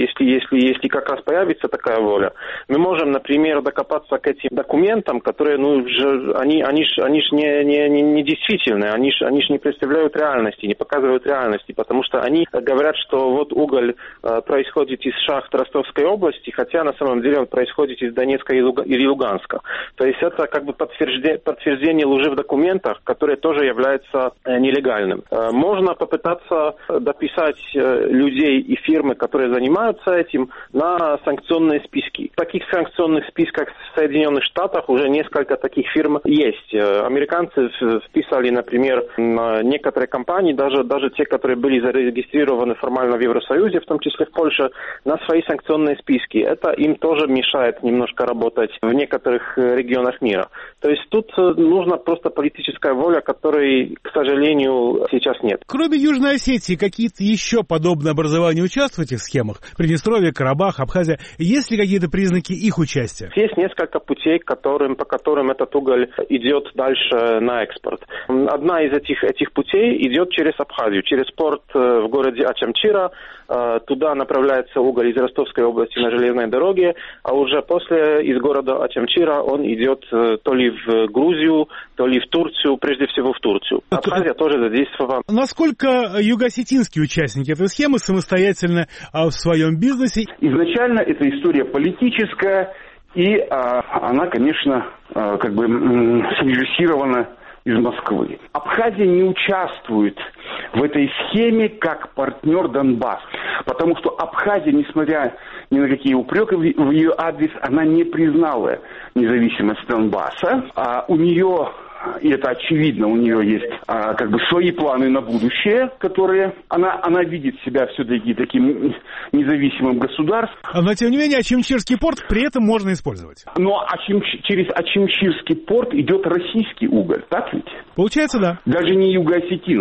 если как раз появится такая воля, мы можем, например, докопаться к этим документам, которые, они ж не действительные, они ж не представляют реальности, не показывают реальности, потому что они говорят, что вот уголь происходит из шахт Ростовской области, хотя на самом деле он происходит из Донецка или Луганска. То есть это подтверждение лжи в документах, которые тоже являются нелегальным. Можно попытаться дописать людей и фирмы, которые занимаются этим, на санкционные списки. В таких санкционных списках в Соединенных Штатах уже несколько таких фирм есть. Американцы вписали, например, некоторые компании, даже те, которые были зарегистрированы формально в Евросоюзе, в том числе в Польше, на свои санкционные списки. Это им тоже мешает немножко работать в некоторых регионах мира. То есть тут нужна просто политическая воля, которой, к сожалению, сейчас нет. Кроме Южной Осетии, какие-то еще подобные образования участвуют в этих схемах? Приднестровье, Карабах, Абхазия. Есть ли какие-то признаки их участия? Есть несколько путей, по которым этот уголь идет дальше на экспорт. Одна из этих путей идет через Абхазию, через порт в городе Ачамчира. Туда направляется уголь из Ростовской области на железной дороге, а уже после из города Ачамчира он идет то ли в Грузию, то ли в Турцию, прежде всего в Турцию. Абхазия тоже задействована. Насколько юго-осетинские участники этой схемы самостоятельно в своем бизнесе? Изначально эта история политическая, и она, конечно, срежиссирована из Москвы. Абхазия не участвует в этой схеме как партнер Донбасс, потому что Абхазия, несмотря ни на какие упреки в ее адрес, она не признала независимость Донбасса, а у нее, и это очевидно, у нее есть свои планы на будущее, которые она видит себя все-таки таким независимым государством. Но, тем не менее, Ачимчирский порт при этом можно использовать. Но через Ачимчирский порт идет российский уголь, так ведь? Получается, да. Даже не юго-осетинский.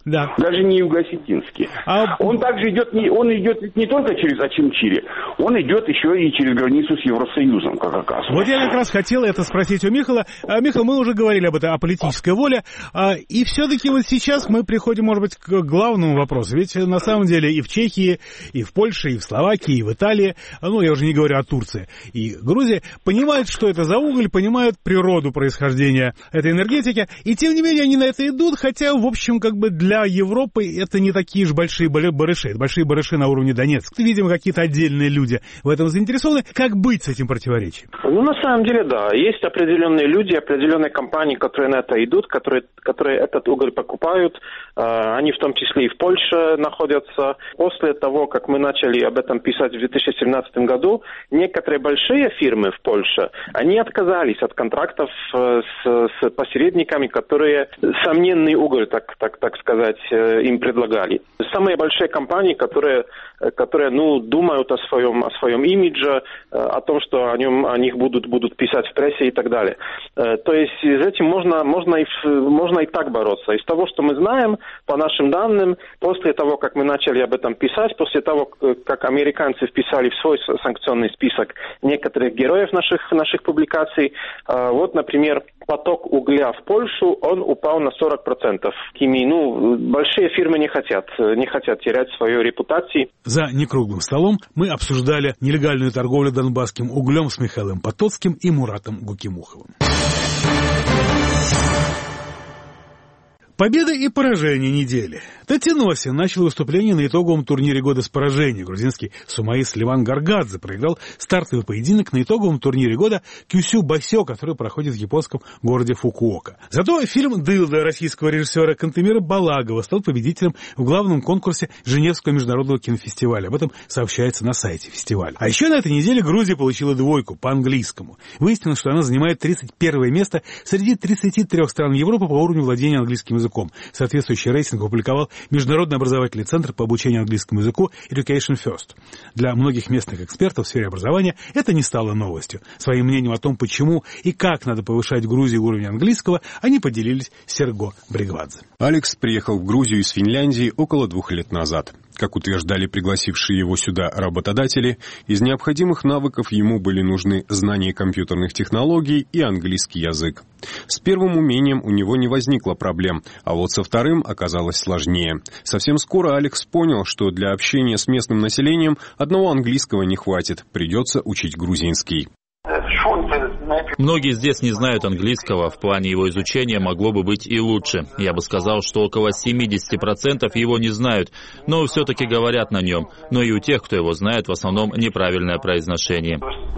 Да. Даже не Юго-Осетинский. Он также идет не только через Очимчире, он идет еще и через границу с Евросоюзом, как оказывается. Вот я как раз хотел это спросить у Михаила. Михаил, мы уже говорили об этом, о политической воле. И все-таки вот сейчас мы приходим, может быть, к главному вопросу. Ведь на самом деле и в Чехии, и в Польше, и в Словакии, и в Италии, я уже не говорю о Турции, и Грузии, понимают, что это за уголь, понимают природу происхождения этой энергетики. И тем не менее они на это идут, хотя, в общем, как бы для Европы это не такие же большие барыши. Это большие барыши на уровне Донецка. Видимо, какие-то отдельные люди в этом заинтересованы. Как быть с этим противоречием? На самом деле, да. Есть определенные люди, определенные компании, которые на это идут, которые этот уголь покупают. Они в том числе и в Польше находятся. После того, как мы начали об этом писать в 2017 году, некоторые большие фирмы в Польше, они отказались от контрактов с посредниками, которые сомненный уголь, так сказать, им предлагали. Самые большие компании, которые думают о своем имидже, о том, что о них будут писать в прессе и так далее. То есть с этим можно и так бороться. Из того, что мы знаем, по нашим данным, после того, как мы начали об этом писать, после того, как американцы вписали в свой санкционный список некоторых героев наших публикаций, например, поток угля в Польшу, он упал на 40%. Большие фирмы не хотят терять свою репутацию. За некруглым столом мы обсуждали нелегальную торговлю донбасским углем с Михаилом Потоцким и Муратом Гукимуховым. Победы и поражения недели. Татиносин начал выступление на итоговом турнире года с поражения. Грузинский сумаист Ливан Гаргадзе проиграл стартовый поединок на итоговом турнире года Кюсю Басё, который проходит в японском городе Фукуока. Зато фильм «Дылда» российского режиссера Кантемира Балагова стал победителем в главном конкурсе Женевского международного кинофестиваля. Об этом сообщается на сайте фестиваля. А еще на этой неделе Грузия получила двойку по английскому. Выяснилось, что она занимает 31 место среди 33 стран Европы по уровню владения английским языком. Соответствующий рейтинг опубликовал Международный образовательный центр по обучению английскому языку Education First. Для многих местных экспертов в сфере образования это не стало новостью. Своим мнением о том, почему и как надо повышать в Грузии уровень английского, они поделились с Серго Бригвадзе. Алекс приехал в Грузию из Финляндии около 2 лет назад. Как утверждали пригласившие его сюда работодатели, из необходимых навыков ему были нужны знания компьютерных технологий и английский язык. С первым умением у него не возникло проблем, а вот со вторым оказалось сложнее. Совсем скоро Алекс понял, что для общения с местным населением одного английского не хватит, придется учить грузинский. Многие здесь не знают английского, в плане его изучения могло бы быть и лучше. Я бы сказал, что около 70% его не знают, но все-таки говорят на нем. Но и у тех, кто его знает, в основном неправильное произношение.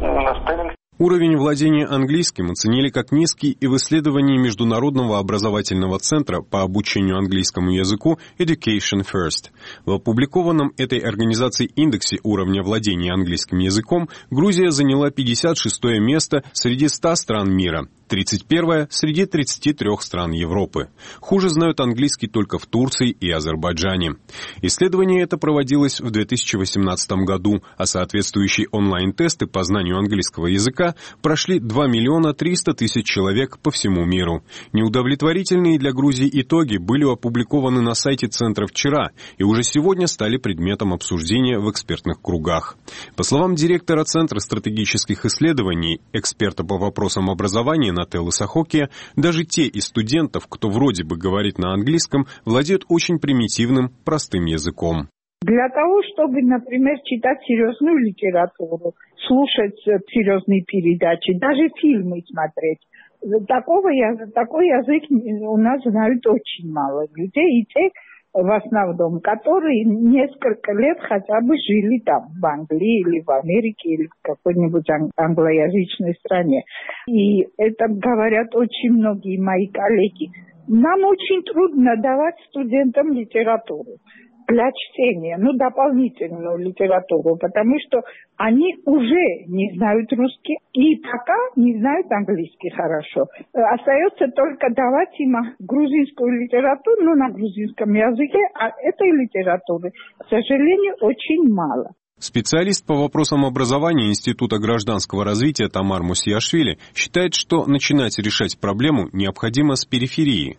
Уровень владения английским оценили как низкий и в исследовании Международного образовательного центра по обучению английскому языку Education First. В опубликованном этой организацией индексе уровня владения английским языком Грузия заняла 56-е место среди 100 стран мира, 31-е среди 33 стран Европы. Хуже знают английский только в Турции и Азербайджане. Исследование это проводилось в 2018 году, а соответствующие онлайн-тесты по знанию английского языка прошли 2 300 000 человек по всему миру. Неудовлетворительные для Грузии итоги были опубликованы на сайте Центра вчера и уже сегодня стали предметом обсуждения в экспертных кругах. По словам директора Центра стратегических исследований, эксперта по вопросам образования Нателлы Сахокия, даже те из студентов, кто вроде бы говорит на английском, владеют очень примитивным, простым языком. Для того, чтобы, например, читать серьезную литературу, слушать серьезные передачи, даже фильмы смотреть, такой язык у нас знают очень мало людей, и те, в основном, которые несколько лет хотя бы жили там, в Англии или в Америке, или в какой-нибудь англоязычной стране. И это говорят очень многие мои коллеги. Нам очень трудно давать студентам литературу для чтения, дополнительную литературу, потому что они уже не знают русский и пока не знают английский хорошо. Остается только давать им грузинскую литературу, на грузинском языке, а этой литературы, к сожалению, очень мало. Специалист по вопросам образования Института гражданского развития Тамар Мусиашвили считает, что начинать решать проблему необходимо с периферии.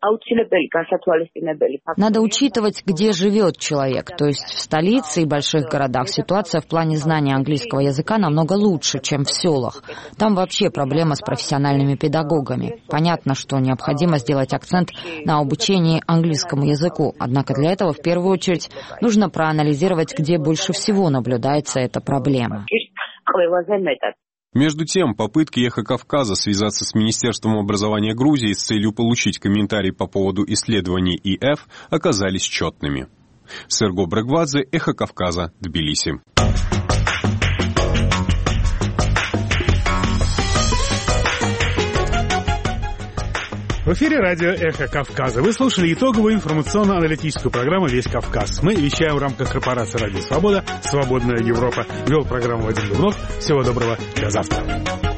Надо учитывать, где живет человек. То есть в столице и больших городах ситуация в плане знания английского языка намного лучше, чем в селах. Там вообще проблема с профессиональными педагогами. Понятно, что необходимо сделать акцент на обучении английскому языку. Однако для этого в первую очередь нужно проанализировать, где больше всего наблюдается эта проблема. Между тем, попытки «Эхо Кавказа» связаться с Министерством образования Грузии с целью получить комментарий по поводу исследований ИФ оказались тщетными. Серго Брэгвадзе, «Эхо Кавказа», Тбилиси. В эфире радио «Эхо Кавказа». Вы слушали итоговую информационно-аналитическую программу «Весь Кавказ». Мы вещаем в рамках корпорации «Радио Свобода», «Свободная Европа». Вел программу Вадим Дубнов. Всего доброго. До завтра.